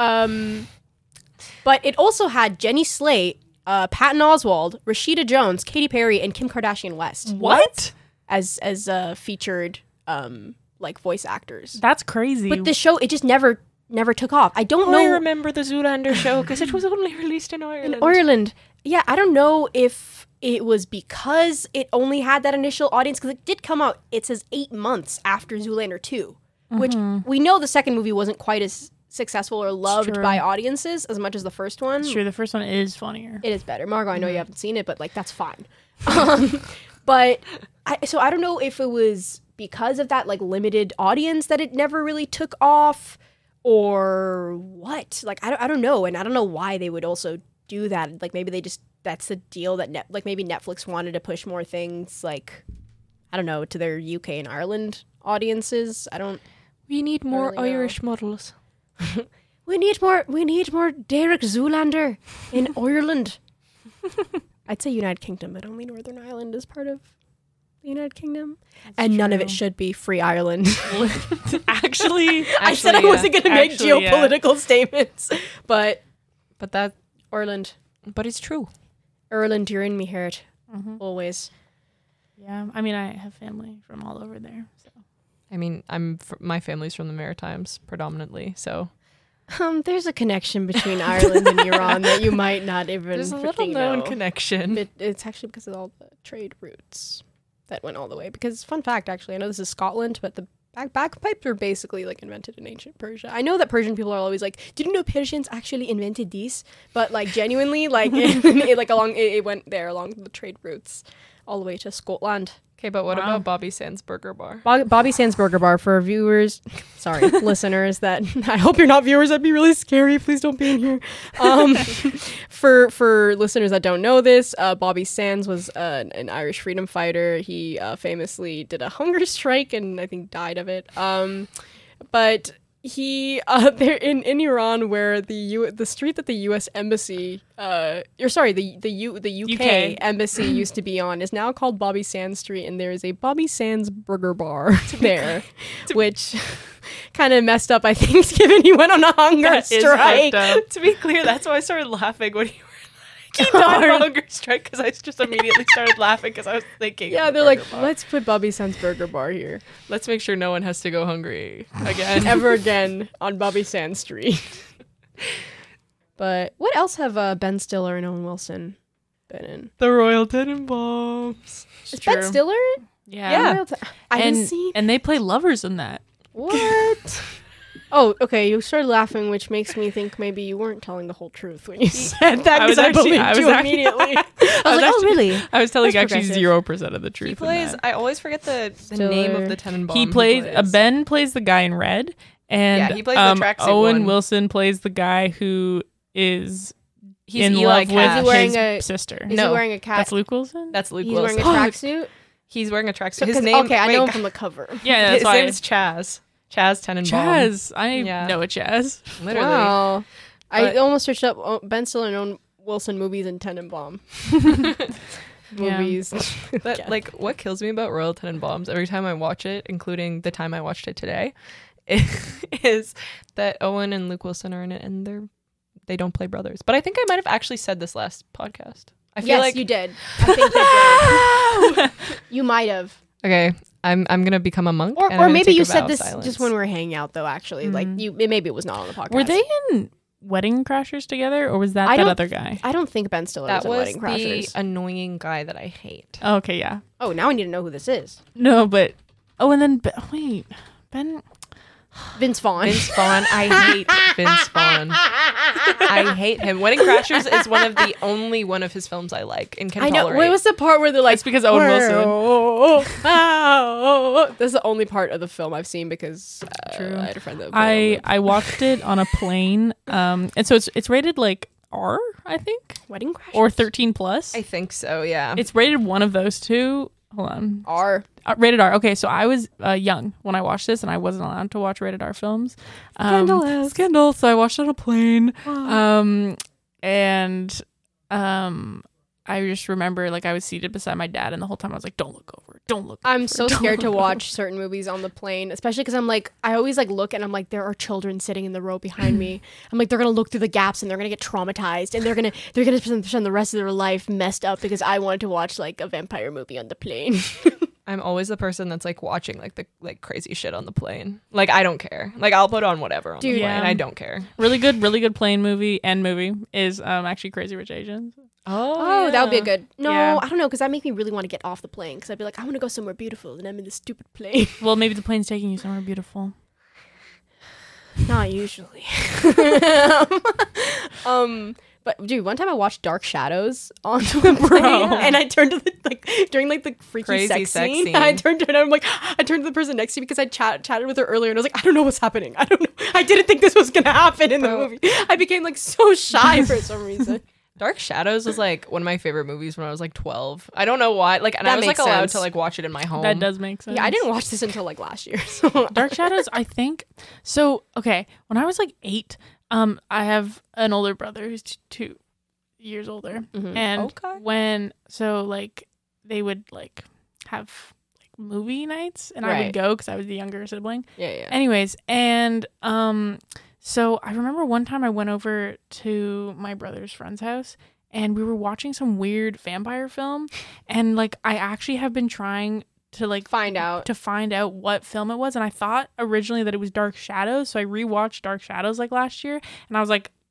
But it also had Jenny Slate, Patton Oswalt, Rashida Jones, Katy Perry, and Kim Kardashian West What? as featured like voice actors. That's crazy. But the show, it just never took off. I don't I know. remember the Zoolander show because it was only released in Ireland. In Ireland, yeah, I don't know if it was because it only had that initial audience, because it did come out, it says 8 months after Zoolander 2, which we know the second movie wasn't quite as successful or loved true. by audiences as much as the first one. Sure, the first one is funnier. It is better. Margot, I know you haven't seen it, but like that's fine. But I don't know if it was because of that like limited audience that it never really took off, or what. Like I don't know, and I don't know why they would also do that. Like maybe they just, that's the deal that like maybe Netflix wanted to push more things, like I don't know, to their UK and Ireland audiences. I don't. We need more really know. Irish models. We need more Derek Zoolander in Ireland. I'd say United Kingdom, but only Northern Ireland is part of the United Kingdom. And none of it true. should be free Ireland. Actually, I said I Actually, wasn't going to make Actually, yeah. geopolitical statements. But But Ireland, it's true. Ireland, you're in me heart. Mhm. Always. yeah. I mean, I have family from all over there. So. I mean, my family's from the Maritimes predominantly, so There's a connection between Ireland and Iran that you might not even there's a little freaking known know. connection. It's actually because of all the trade routes that went all the way. Because fun fact, actually, I know this is Scotland, but the bagpipes were basically like invented in ancient Persia. I know that Persian people are always like, "Did you know Persians actually invented these?" But like genuinely, like it went there along the trade routes. all the way to Scotland. Okay, but what Wow. about Bobby Sands Burger Bar? Bobby Sands Burger Bar for viewers, sorry, listeners that I hope you're not viewers. That'd be really scary. Please don't be in here. For listeners that don't know this, Bobby Sands was an Irish freedom fighter. He famously did a hunger strike and I think died of it. But he there in Iran, where the street that the U.S. embassy, the UK embassy used to be on, is now called Bobby Sands Street, and there is a Bobby Sands Burger Bar there, which kind of messed up, I think, given he went on a hunger That is strike. fucked up. To be clear, that's why I started laughing when you were like, he died of a hunger strike, because I just immediately started laughing because I was thinking. Yeah, of they're Burger like, Bar. let's put Bobby Sands Burger Bar here Let's make sure no one has to go hungry again. ever again on Bobby Sands Street. But what else have Ben Stiller and Owen Wilson been in? The Royal Tenenbaums. Is Ben True. Stiller? Yeah. I and, didn't see and they play lovers in that. what. Oh, okay. You started laughing, which makes me think maybe you weren't telling the whole truth when you said that, I was because I, actually- believed I was you actually- immediately. I was like, oh, actually- really? I was telling That's actually progressive. 0% of the truth. He in plays. that. I always forget the name of the Tenenbaum. He plays. Ben plays the guy in red, and Yeah, he plays the tracksuit Owen one. Wilson plays the guy who is He's in Eli love Cash. with Is he wearing his a- sister. Is No, he wearing a cat? That's Luke Wilson. That's Luke He's Wilson. wearing a tracksuit? He's wearing a tracksuit. So- His 'cause- name. Okay, I wait, know him from the cover. Yeah, that's his why. name is Chaz. Chaz Tenenbaum. Chaz. I Yeah. know a Chaz. Literally. Wow. But- I almost searched up Ben Stiller and Owen Wilson movies and Tenenbaum. Yeah. Movies. But Yeah. like, what kills me about Royal Tenenbaums every time I watch it, including the time I watched it today, is that Owen and Luke Wilson are in it, and they don't play brothers. But I think I might have actually said this last podcast. I feel Yes, like you did. I think you did. You might have. okay, I'm gonna become a monk, Or and I'm gonna maybe take you a vow said of this silence. just when we were hanging out, though, actually. Like, maybe it was not on the podcast. Were they in Wedding Crashers together, or was that I that don't- other guy? I don't think Ben Stiller that was in was Wedding the Crashers. annoying guy that I hate. Oh, okay, yeah. Oh, now I need to know who this is. No, but and then wait, Ben. Vince Vaughn. Vince Vaughn. I hate Vince Vaughn. I hate him. Wedding Crashers is one of the only one of his films I like and can I know. tolerate. What was the part where they're like, It's because Owen Wilson. This is the only part of the film I've seen because True. I had a friend that. I watched it on a plane, and so it's rated like R, I think, Wedding Crashers or 13 plus. I think so. Yeah. It's rated one of those two. Hold on. R. Rated R. Okay, so I was young when I watched this, and I wasn't allowed to watch rated R films. Scandal. So I watched it on a plane. And I just remember like I was seated beside my dad, and the whole time I was like, "Don't look over. Don't look." I'm over, so don't scared to look over." watch certain movies on the plane, especially because I'm like, I always like look and I'm like, there are children sitting in the row behind me. I'm like, they're gonna look through the gaps and they're gonna get traumatized and they're gonna spend the rest of their life messed up because I wanted to watch like a vampire movie on the plane. I'm always the person that's like watching like the like crazy shit on the plane. Like I don't care. Like I'll put on whatever on Dude, the plane. yeah. I don't care. Really good plane movie is actually Crazy Rich Asians. Oh, that would be a good. No, Yeah. I don't know because that make me really want to get off the plane because I'd be like, I want to go somewhere beautiful and I'm in this stupid plane. Well, maybe the plane's taking you somewhere beautiful. Not usually. But dude, one time I watched Dark Shadows on the plane, and I turned to the like during like the freaky Crazy sex sex scene. scene. I turned to her and I'm like, I turned to the person next to me because I chatted with her earlier, and I was like, I don't know what's happening. I don't know. I didn't think this was gonna happen in the Bro. movie. I became like so shy for some reason. Dark Shadows was like one of my favorite movies when I was like 12. I don't know why. Like, and That I was like makes allowed sense. to like watch it in my home. That does make sense. Yeah, I didn't watch this until like last year. So Dark Shadows, I think. So, okay, when I was like 8, I have an older brother who's 2 years older. Mhm. And Okay. like they would like have like movie nights and I Right. would go because I was the younger sibling. yeah. Anyways, and so I remember one time I went over to my brother's friend's house and we were watching some weird vampire film, and like I actually have been trying to like Find out. to find out what film it was, and I thought originally that it was Dark Shadows, so I rewatched Dark Shadows like last year, and I was like,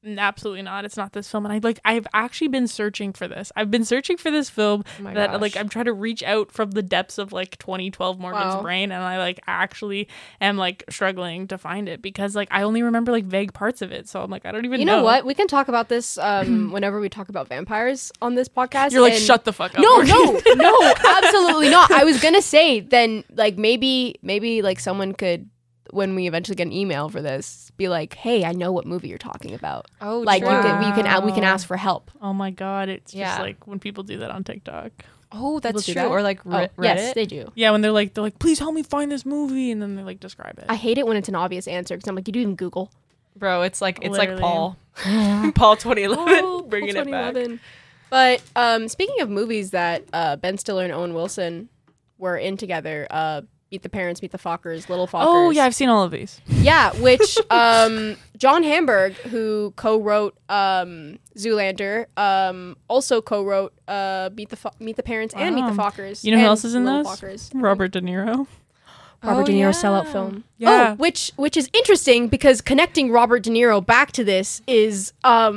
Absolutely not. It's not this film. And I've actually been searching for this. I've been searching for this film Oh my that gosh. I'm trying to reach out from the depths of 2012 Morgan's Wow. brain, and I actually am struggling to find it because I only remember vague parts of it. So I'm I don't even You know. know what? We can talk about this whenever we talk about vampires on this podcast. You're and- shut the fuck up. No, Morgan. no, absolutely not. I was gonna say then, maybe someone could, when we eventually get an email for this, be like, "Hey, I know what movie you're talking about." Oh, Like true. we can ask for help. Oh my god, it's Yeah. just when people do that on TikTok. Oh, that's do true. that? Or Oh, Reddit. yes, they do. Yeah, when they're like, please help me find this movie, and then they describe it. I hate it when it's an obvious answer because I'm like, you do even Google. Bro, it's like Literally. Paul. Paul 2011. Bringing it back. 2011. But speaking of movies that Ben Stiller and Owen Wilson were in together, Meet the Parents, Meet the Fockers, Little Fockers. Oh yeah, I've seen all of these. Yeah, which John Hamburg, who co-wrote Zoolander, also co-wrote Meet the Parents and Meet the Wow. Fockers. You know who and else is in Little those? Fockers. Robert De Niro. Robert Oh, De Niro yeah. sellout film. Yeah. Oh, which is interesting because connecting Robert De Niro back to this is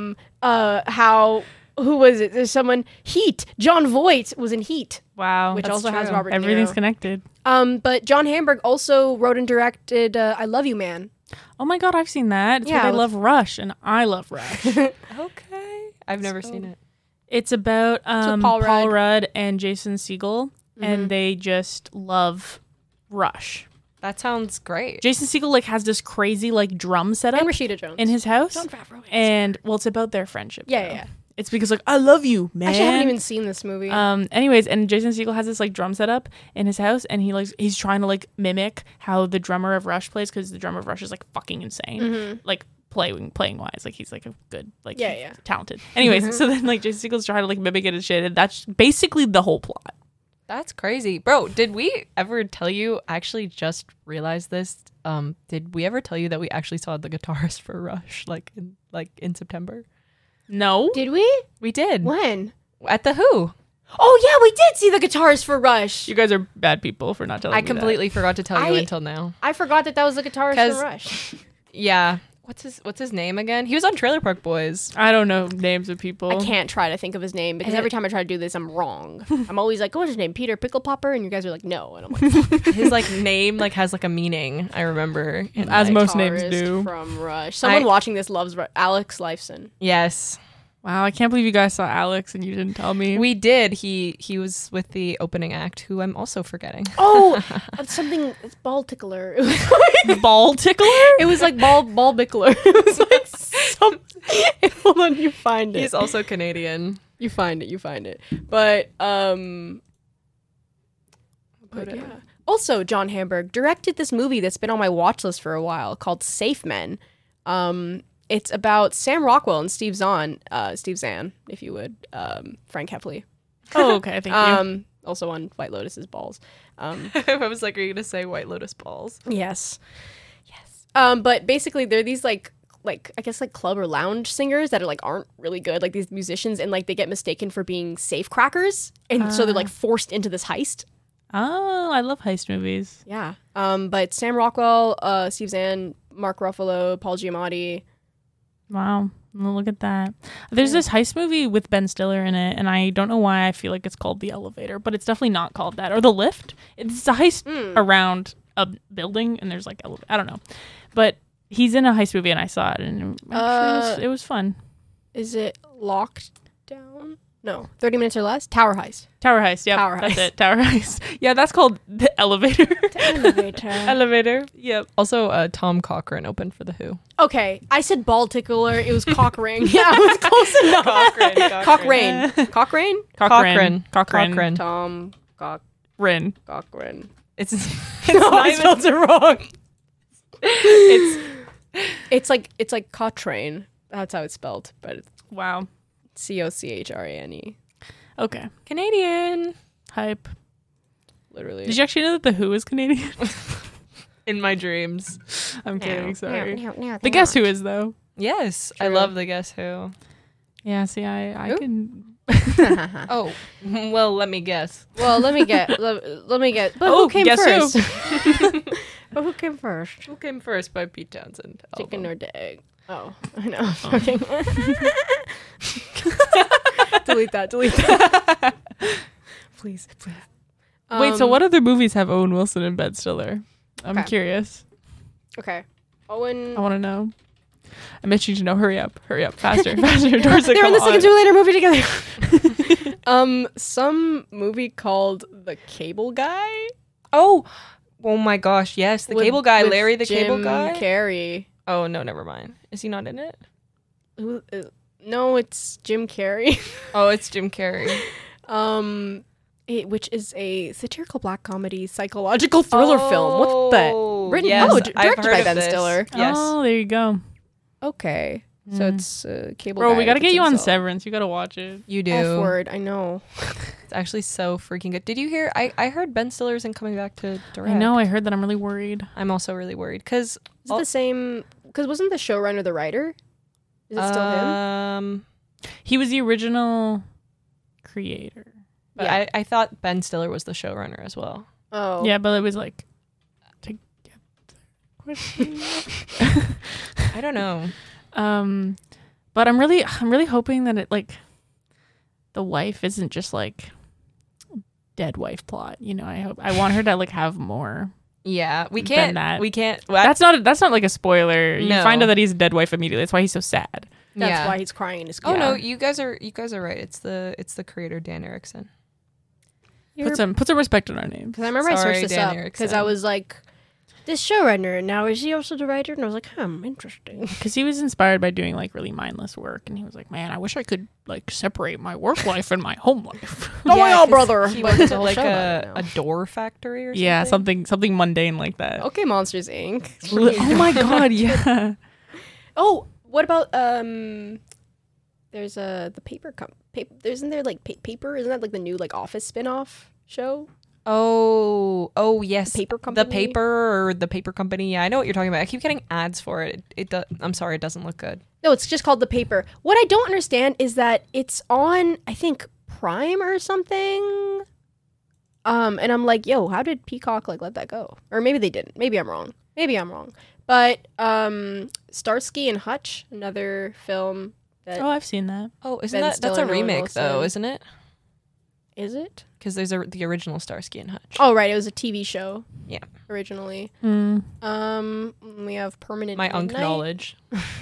how who was it? There's someone Heat. John Voight was in Heat, Wow, which That's also has true. Robert De Niro. everything's connected. But John Hamburg also wrote and directed I Love You Man. Oh my god, I've seen that. It's Yeah, where they with- love Rush, and I love Rush. Okay. I've never seen it. It's about with Paul Paul Rudd and Jason Segel, and they just love Rush. That sounds great. Jason Segel has this crazy drum setup And Rashida Jones. in his house, Jon Favreau. and it's about their friendship. Yeah, though. yeah. It's because I love you, man. Actually, I haven't even seen this movie. Anyways, and Jason Segel has this drum setup in his house, and he's trying to mimic how the drummer of Rush plays, because the drummer of Rush is fucking insane, playing wise, he's a good Yeah, he's yeah. talented. Anyways, so then Jason Segel's trying to mimic it and shit, and that's basically the whole plot. That's crazy. Bro, did we ever tell you, I actually just realized this, did we ever tell you that we actually saw the guitarist for Rush in September? No, Did we? We did. When? At the Who. Oh yeah, we did see the guitarist for Rush. you guys are bad people for not telling I me completely forgot to tell you I- until now. I forgot that was the guitarist 'Cause- for Rush. Yeah. What's his name again? He was on Trailer Park Boys. that. I don't know names of people. I can't try to think of his name because every time I try to do this, I'm wrong. I'm always like, what's his name? Peter Pickle Popper? And you guys are like, no. And I'm like, His name has a meaning. I remember. And, As most names guitarist do. From Rush. Someone watching this loves Alex Lifeson. yes, Wow, I can't believe you guys saw Alex and you didn't tell me. we did. He was with the opening act, who I'm also forgetting. Oh, it's Ball Tickler. Ball tickler? It was like Ball Bickler. It was like some. Hold on, you find it. He's also Canadian. You find it. But yeah. Also, John Hamburg directed this movie that's been on my watch list for a while called Safe Men. It's about Sam Rockwell and Steve Zahn, if you would, Frank Heffley. Oh, okay, thank you. Also on White Lotus's Balls. I was like, are you gonna say White Lotus balls? Yes. But basically, they're these I guess club or lounge singers that aren't really good, these musicians, and they get mistaken for being safecrackers, and so they're forced into this heist. Oh, I love heist movies. Yeah. But Sam Rockwell, Steve Zahn, Mark Ruffalo, Paul Giamatti. Wow. Well, look at that. There's this heist movie with Ben Stiller in it, and I don't know why I feel like it's called The Elevator, but it's definitely not called that. Or The Lift. It's a heist around a building, and there's I don't know. But he's in a heist movie, and I saw it, and it was fun. Is it Locked Down? No. 30 Minutes or Less? Tower Heist. Tower Heist. Yeah, Tower that's Heist. it. Tower Heist. Yeah, that's called The Elevator. Elevator. Elevator. Yep. Also, Tom Cochran opened for the Who. Okay. I said Ball Tickler. It was Cock Ring. Yeah, it was close enough. Cochrane. Cochrane? Cochrane. Tom Rin. Cochrane. It's No, not I even- spelled it wrong. it's It's like Cochrane. That's how it's spelled, but it's Wow. Cochrane. Okay. Canadian. Hype. Literally. Did you actually know that The Who is Canadian? In my dreams. I'm kidding. Sorry. No, The Guess Who is, though. Yes, I True. love the Guess Who. Yeah, see, I Who? can... Oh, well, let me guess. Well, let me get. But Oh, who came guess first? who? But who came first? Who Came First by Pete Townsend. Chicken album. or the egg? Oh, I know. Okay. Delete that. Please. Wait, so what other movies have Owen Wilson and Ben Stiller? I'm Okay. curious. Okay. Owen. I want to know. I'm itching to know. Hurry up, faster. Doors They're in the second Zoolander movie together. Some movie called The Cable Guy. Oh my gosh, yes, the with- cable guy, with Larry the Cable Jim Guy. Carrey. Oh no, never mind. Is he not in it? No, it's Jim Carrey. Oh, it's Jim Carrey. Which is a satirical black comedy psychological thriller film. What's that? Written, yes, directed I've by heard of Ben this. Stiller. Yes. Oh, there you go. Okay, so Mm. it's Cable Bro, Guy. we gotta get you on himself. Severance. You gotta watch it. You do. F word, I know. It's actually so freaking good. Did you hear? I heard Ben Stiller isn't coming back to direct. I know. I heard that. I'm really worried. I'm also really worried because Is it the same? Because wasn't the showrunner the writer? Is it still him? He was the original creator. But Yeah. I thought Ben Stiller was the showrunner as well. Oh, Yeah, but it was like to get I don't know. But I'm really hoping that it like the wife isn't just like dead wife plot. You know, I want her to like have more. Yeah, we Than can't. that. We can't. That's not like a spoiler. You No. find out that he's a dead wife immediately. That's why he's so sad. that's yeah. why he's crying in his. Oh car. no, you guys are right. It's the creator Dan Erickson. Put some respect on our names. Because I remember I Sorry, searched this Dan up Erickson. because I was like, this showrunner. Now is he also the writer? And I was like, interesting. Because he was inspired by doing like really mindless work, and he was like, "Man, I wish I could like separate my work life and my home life." Oh my God, 'cause brother. He But worked there's a at whole like show about it a now. door factory or something. Yeah, something mundane like that. Okay, Monsters Inc. Oh my god, yeah. Oh, what about there's the paper isn't there like paper? Isn't that like the new like Office spin-off show? Oh yes. The Paper The Company? paper or the paper company. Yeah, I know what you're talking about. I keep getting ads for it. I'm sorry, it doesn't look good. No, it's just called The Paper. What I don't understand is that it's on, I think, Prime or something. And I'm like, yo, how did Peacock like let that go? Or maybe they didn't. Maybe I'm wrong. But Starsky and Hutch, another film that Oh, I've seen that. Oh, isn't Ben that's Stiller a and Owen remake though, Wilson. isn't it? is it? Because there's the original Starsky and Hutch. Oh, right, it was a TV show. Yeah. Originally. Mm. We have Permanent My Midnight. knowledge.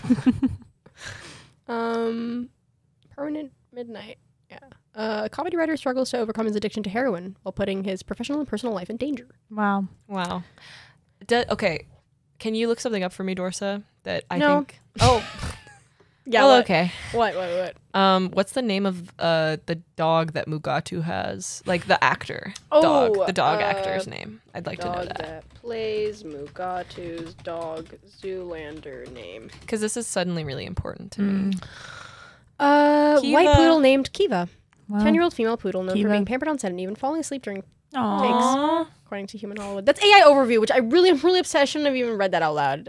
Permanent Midnight. Yeah. A comedy writer struggles to overcome his addiction to heroin while putting his professional and personal life in danger. Wow. Wow. Okay. Can you look something up for me, Dorsa? That I No. think. Oh. Yeah. Well, what? okay. What? What's the name of the dog that Mugatu has? Like the actor. Oh, dog. The dog actor's name. I'd like to know that. plays Mugatu's dog Zoolander name. Because this is suddenly really important to me. White Kiva. poodle named Kiva. Wow. 10-year-old female poodle known Kiva. for being pampered on set and even falling asleep during Aww. according to Human Hollywood. That's AI overview, which I'm really upset. I shouldn't have even read that out loud.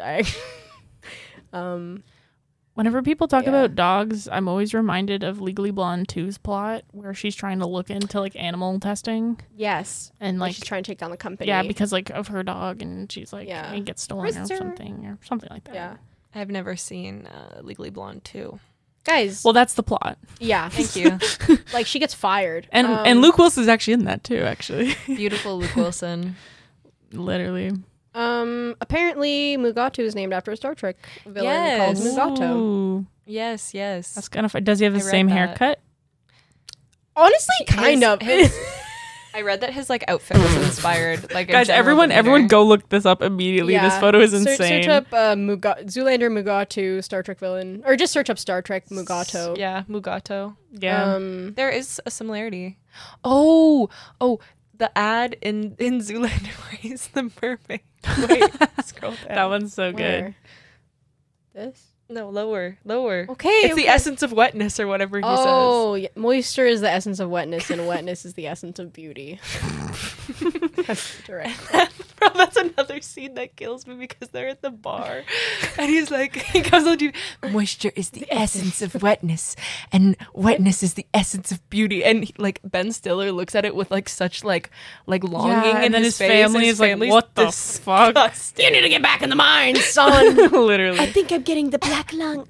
Whenever people talk Yeah. about dogs, I'm always reminded of Legally Blonde 2's plot, where she's trying to look into like animal testing Yes. and Like like she's trying to take down the company. yeah, because like of her dog, and she's like Yeah. it gets stolen Where's or her- something like that. Yeah. I've never seen Legally Blonde 2. Guys. Well, that's the plot, yeah. Thank you. Like she gets fired. and Luke Wilson's actually in that too. Actually, Beautiful Luke Wilson. literally. Apparently Mugatu is named after a Star Trek villain called Yes. Mugato. Ooh, Yes, yes. that's kind of fun. Does he have the I read same that. haircut? Honestly, kind of. I read that his like outfit was inspired. Like a Guys, general everyone demeanor. go look this up immediately. This photo is insane. Search up Zoolander Mugatu Star Trek villain, or just search up Star Trek Mugato. Yeah, Mugato. Yeah. There is a similarity. Oh, the ad in Zoolander where he's the mermaid. Wait, scroll down. That one's so good. Where? This. No, lower. Okay. It's the essence of wetness or whatever he says. Oh, yeah. Moisture is the essence of wetness, and wetness is the essence of beauty. That's direct. Bro, That's another scene that kills me because they're at the bar and he's like, he comes on to moisture is the essence of wetness and wetness is the essence of beauty. And like Ben Stiller looks at it with like such like longing Yeah, in and then his his face. family is like, family's what the fuck? disgusting. You need to get back in the mines, son. Literally. I think I'm getting the black lung.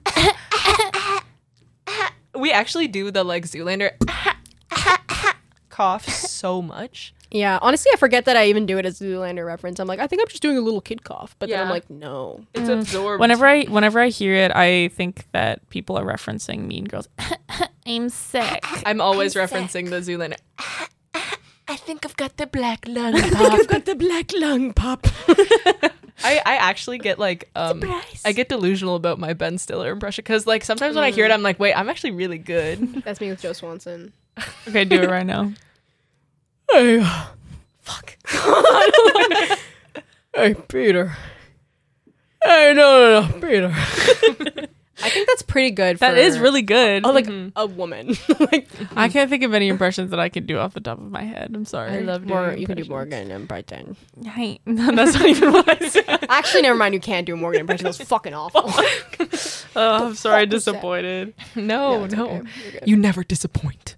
We actually do the like Zoolander cough so much. Yeah, honestly, I forget that I even do it as a Zoolander reference. I'm like, I think I'm just doing a little kid cough, but then I'm Yeah. like, no. It's absorbed. Whenever I hear it, I think that people are referencing Mean Girls. I'm sick. I'm always referencing the Zoolander. I think I've got the black lung. I've got the black lung, pop. I actually get like I get delusional about my Ben Stiller impression because like sometimes when I hear it I'm like, wait, I'm actually really good. That's me with Joe Swanson. Okay, do it right now. Hey, fuck. Hey, Peter. Hey, no, Peter. I think that's pretty good. That is really good. Oh, like a woman. Like I can't think of any impressions that I could do off the top of my head. I'm sorry. I love more. doing You can do impressions. Morgan and Brighton. Hey, that's not even what I said. Actually, never mind. You can't do a Morgan impression. That was fucking awful. Oh, I'm sorry, fuck was that? disappointed. No, Yeah, it's no. okay. You're good. You never disappoint.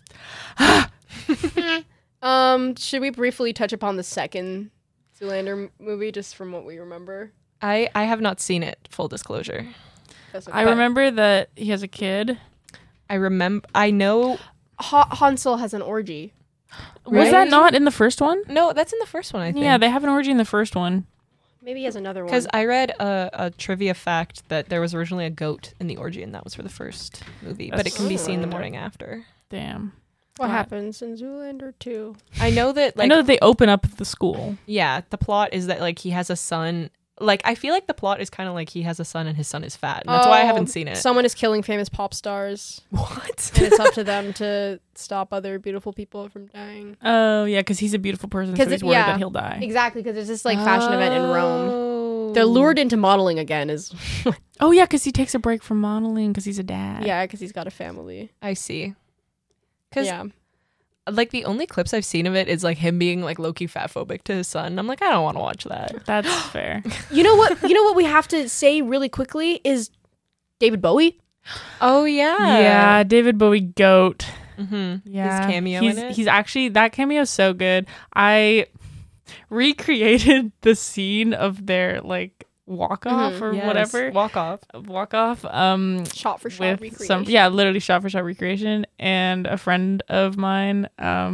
Should we briefly touch upon the second Zoolander movie, just from what we remember? I have not seen it, full disclosure. That's I remember that he has a kid. I know Hansel has an orgy. Was that not in the first one? no, that's in the first one, I think. Yeah, they have an orgy in the first one. Maybe he has another one. Because I read a trivia fact that there was originally a goat in the orgy, and that was for the first movie, but it can be seen the morning after. Damn. what happens in Zoolander 2? I know that, like, I know that they open up the school. yeah, the plot is that, like, he has a son. Like, I feel like the plot is kind of like he has a son and his son is fat, and that's why I haven't seen it. Someone is killing famous pop stars, What? and it's up to them to stop other beautiful people from dying. Oh, yeah, because he's a beautiful person, so 'Cause he's it- worried yeah. that he'll die. Exactly, because there's this like fashion event in Rome. Oh. They're lured into modeling again. Is Oh, yeah, because he takes a break from modeling because he's a dad. yeah, because he's got a family. I see. Because, Yeah, like, the only clips I've seen of it is, like, him being, like, low-key fatphobic to his son. I'm like, I don't want to watch that. That's fair. you know what? You know what we have to say really quickly is David Bowie. Oh, yeah. Yeah, David Bowie goat. Mm-hmm. Yeah, His cameo he's, in it. He's actually, that cameo is so good. I recreated the scene of their like walk off or Yes, whatever walk off. walk off. Shot for shot With recreation. literally shot for shot recreation. And a friend of mine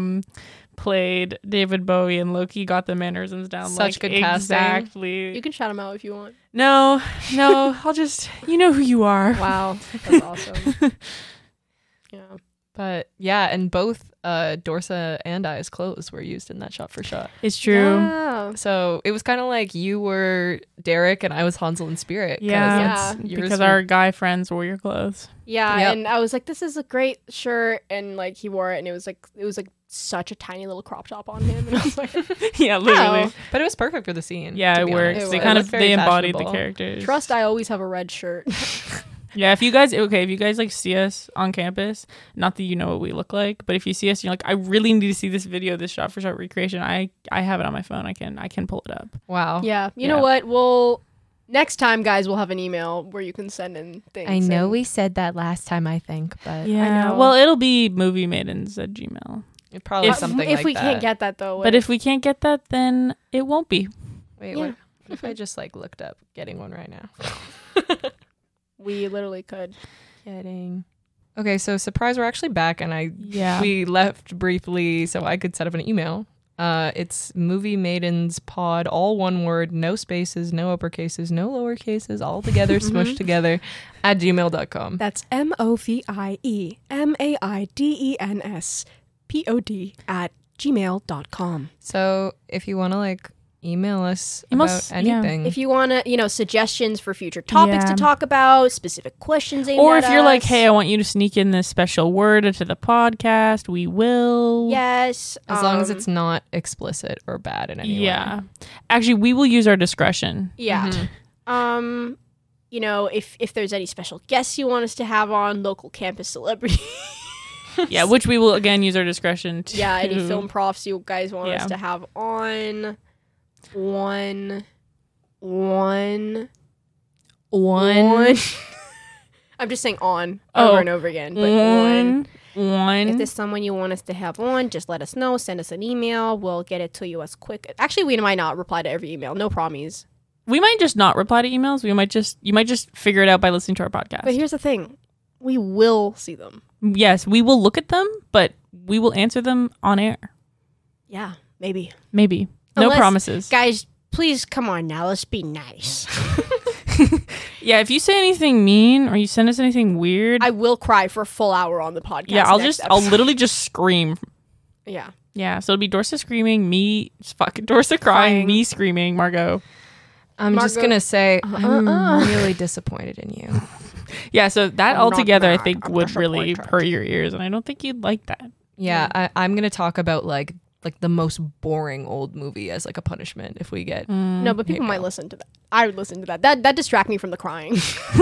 played David Bowie, and Loki got the mannerisms down. Such like, good casting. exactly. You can shout him out if you want. No, I'll just, you know who you are. Wow, that's awesome. Yeah. But yeah, and both Dorsa and I's clothes were used in that shot for shot. It's true. Yeah. So it was kind of like you were Derek and I was Hansel and Spirit. 'cause Yeah, that's- yours because were- our guy friends wore your clothes. Yeah, Yep. and I was like, "This is a great shirt," and like he wore it, and it was like such a tiny little crop top on him, and I was like, Yeah, literally. "Oh, But it was perfect for the scene. Yeah, to it be works. honest. They It kind was of very they embodied the fashionable. characters. trust I always have a red shirt." Yeah, if you guys like see us on campus, not that you know what we look like, but if you see us, and you're like, I really need to see this video, this shot for shot recreation. I have it on my phone. I can pull it up. Wow. Yeah, you Yeah. know what? We'll next time, guys, we'll have an email where you can send in things. I know and- we said that last time, I think, but Yeah. know. Well, it'll be movie maidens at Gmail. it probably If, something if like we that. can't get that though, But if we can't get that, then it won't be. Wait, Yeah. what if I just like looked up getting one right now? we literally could. Getting. Okay, so surprise, we're actually back, and Yeah. we left briefly so I could set up an email. It's Movie Maidens Pod, all one word, no spaces, no uppercases, no lower cases, all together, smushed together, at gmail.com. That's MOVIEMAIDENSPOD@gmail.com. So if you want to like email us Email about us, yeah. anything, If you want to, suggestions for future topics Yeah. to talk about, specific questions aimed Or at if you're like, us. hey, I want you to sneak in this special word into the podcast, we will. yes, as long as it's not explicit or bad in any way. Yeah. Actually, we will use our discretion. yeah. Mhm. If there's any special guests you want us to have on, local campus celebrities. Yeah, which we will again use our discretion to. Yeah, any film profs you guys want us Yeah. to have on. one. I'm just saying on over and over again. But one. If there's someone you want us to have on, just let us know. Send us an email. We'll get it to you as quick. Actually, we might not reply to every email. No promise. We might just not reply to emails. You might just figure it out by listening to our podcast. But here's the thing. We will see them. Yes, we will look at them, but we will answer them on air. Yeah, maybe. Maybe. No Unless- promises. Guys, please come on now. Let's be nice. Yeah, if you say anything mean or you send us anything weird, I will cry for a full hour on the podcast. yeah, I'll next I'll episode. literally just scream. Yeah. Yeah, so it'll be Dorsa screaming, me fucking Dorsa crying, Crying. me screaming, Margot. I'm just Margot- gonna say I'm really disappointed in you. Yeah, so that I'm all not together I mad, think I'm would really disappointed. hurt your ears, and I don't think you'd like that. Yeah, I'm gonna talk about like the most boring old movie as like a punishment if we get. No, but people Here you might go. listen to that. I would listen to that. That distract me from the crying.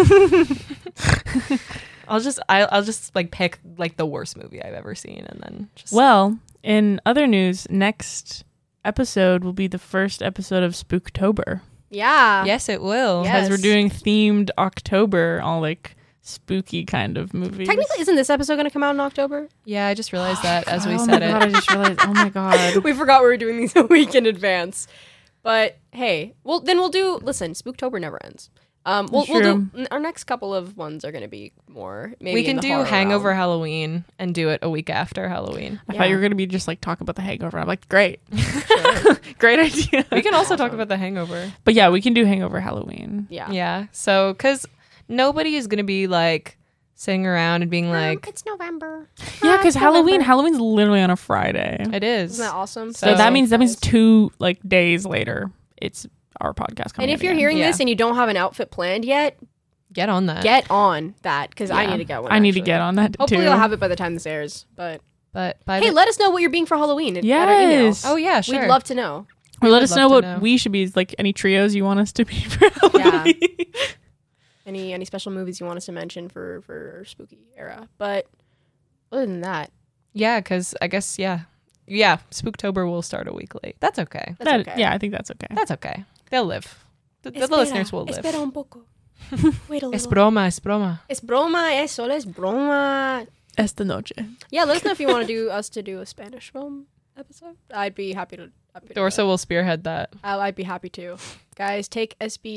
I'll just like pick like the worst movie I've ever seen and then just Well, in other news, next episode will be the first episode of Spooktober. Yeah. yes, it will. Yeah. Because we're Yes. doing themed October, all like spooky kind of movies. Technically, isn't this episode going to come out in October? Yeah, I just realized that as we oh said my God, I it. just realized. Oh my God. We forgot we were doing these a week in advance. But hey, well then we'll do. Listen, Spooktober never ends. We'll do our next couple of ones are going to be more. Maybe We in can the do horror Hangover realm. Halloween and do it a week after Halloween. I Yeah. thought you were gonna be just like talking about the Hangover. I'm like, great, great idea. We can also talk about the Hangover. But yeah, we can do Hangover Halloween. Yeah. Yeah. So, because nobody is gonna be like sitting around and being like, it's November. Yeah, because It's November. Halloween's literally on a Friday. it is. Isn't that awesome? So that means Guys. 2 like days later, it's our podcast coming. And if out you're again. hearing Yeah. this and you don't have an outfit planned yet, Get on that. get on that because I Yeah. need to get one. I need to actually. get on that Hopefully, too. I'll have it by the time this airs. But But by hey, the let us know what you're being for Halloween. at our email. Yes. oh yeah, sure. We'd love to know. Or let would us love know to what know. we should be, like any trios you want us to be for Halloween. Any special movies you want us to mention for spooky era. But other than that, Yeah, because I guess yeah, Spooktober will start a week late. That's okay. that's That- okay. Yeah, I think that's okay. That's okay. They'll live. The listeners will live. Espera un poco. Wait a Es little. broma, es broma. Es broma, solo es broma. Esta noche. Yeah, let us know if you want to do a Spanish film episode. I'd be happy to. Dorsa will spearhead that. I'd be happy to. Guys, take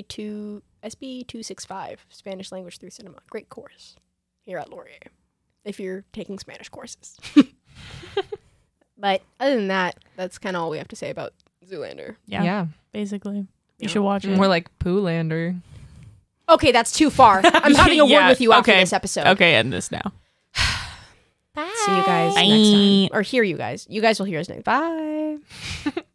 SB265 Spanish language through cinema. Great course here at Laurier if you're taking Spanish courses. But other than that, that's kind of all we have to say about Zoolander. Yeah, basically. You Yeah. should watch it. More like Poolander. Okay, that's too far. I'm having a word Yeah, with you after okay. this episode. Okay, end this now. See you guys Bye. next time. Or hear you guys. You guys will hear us next. Bye.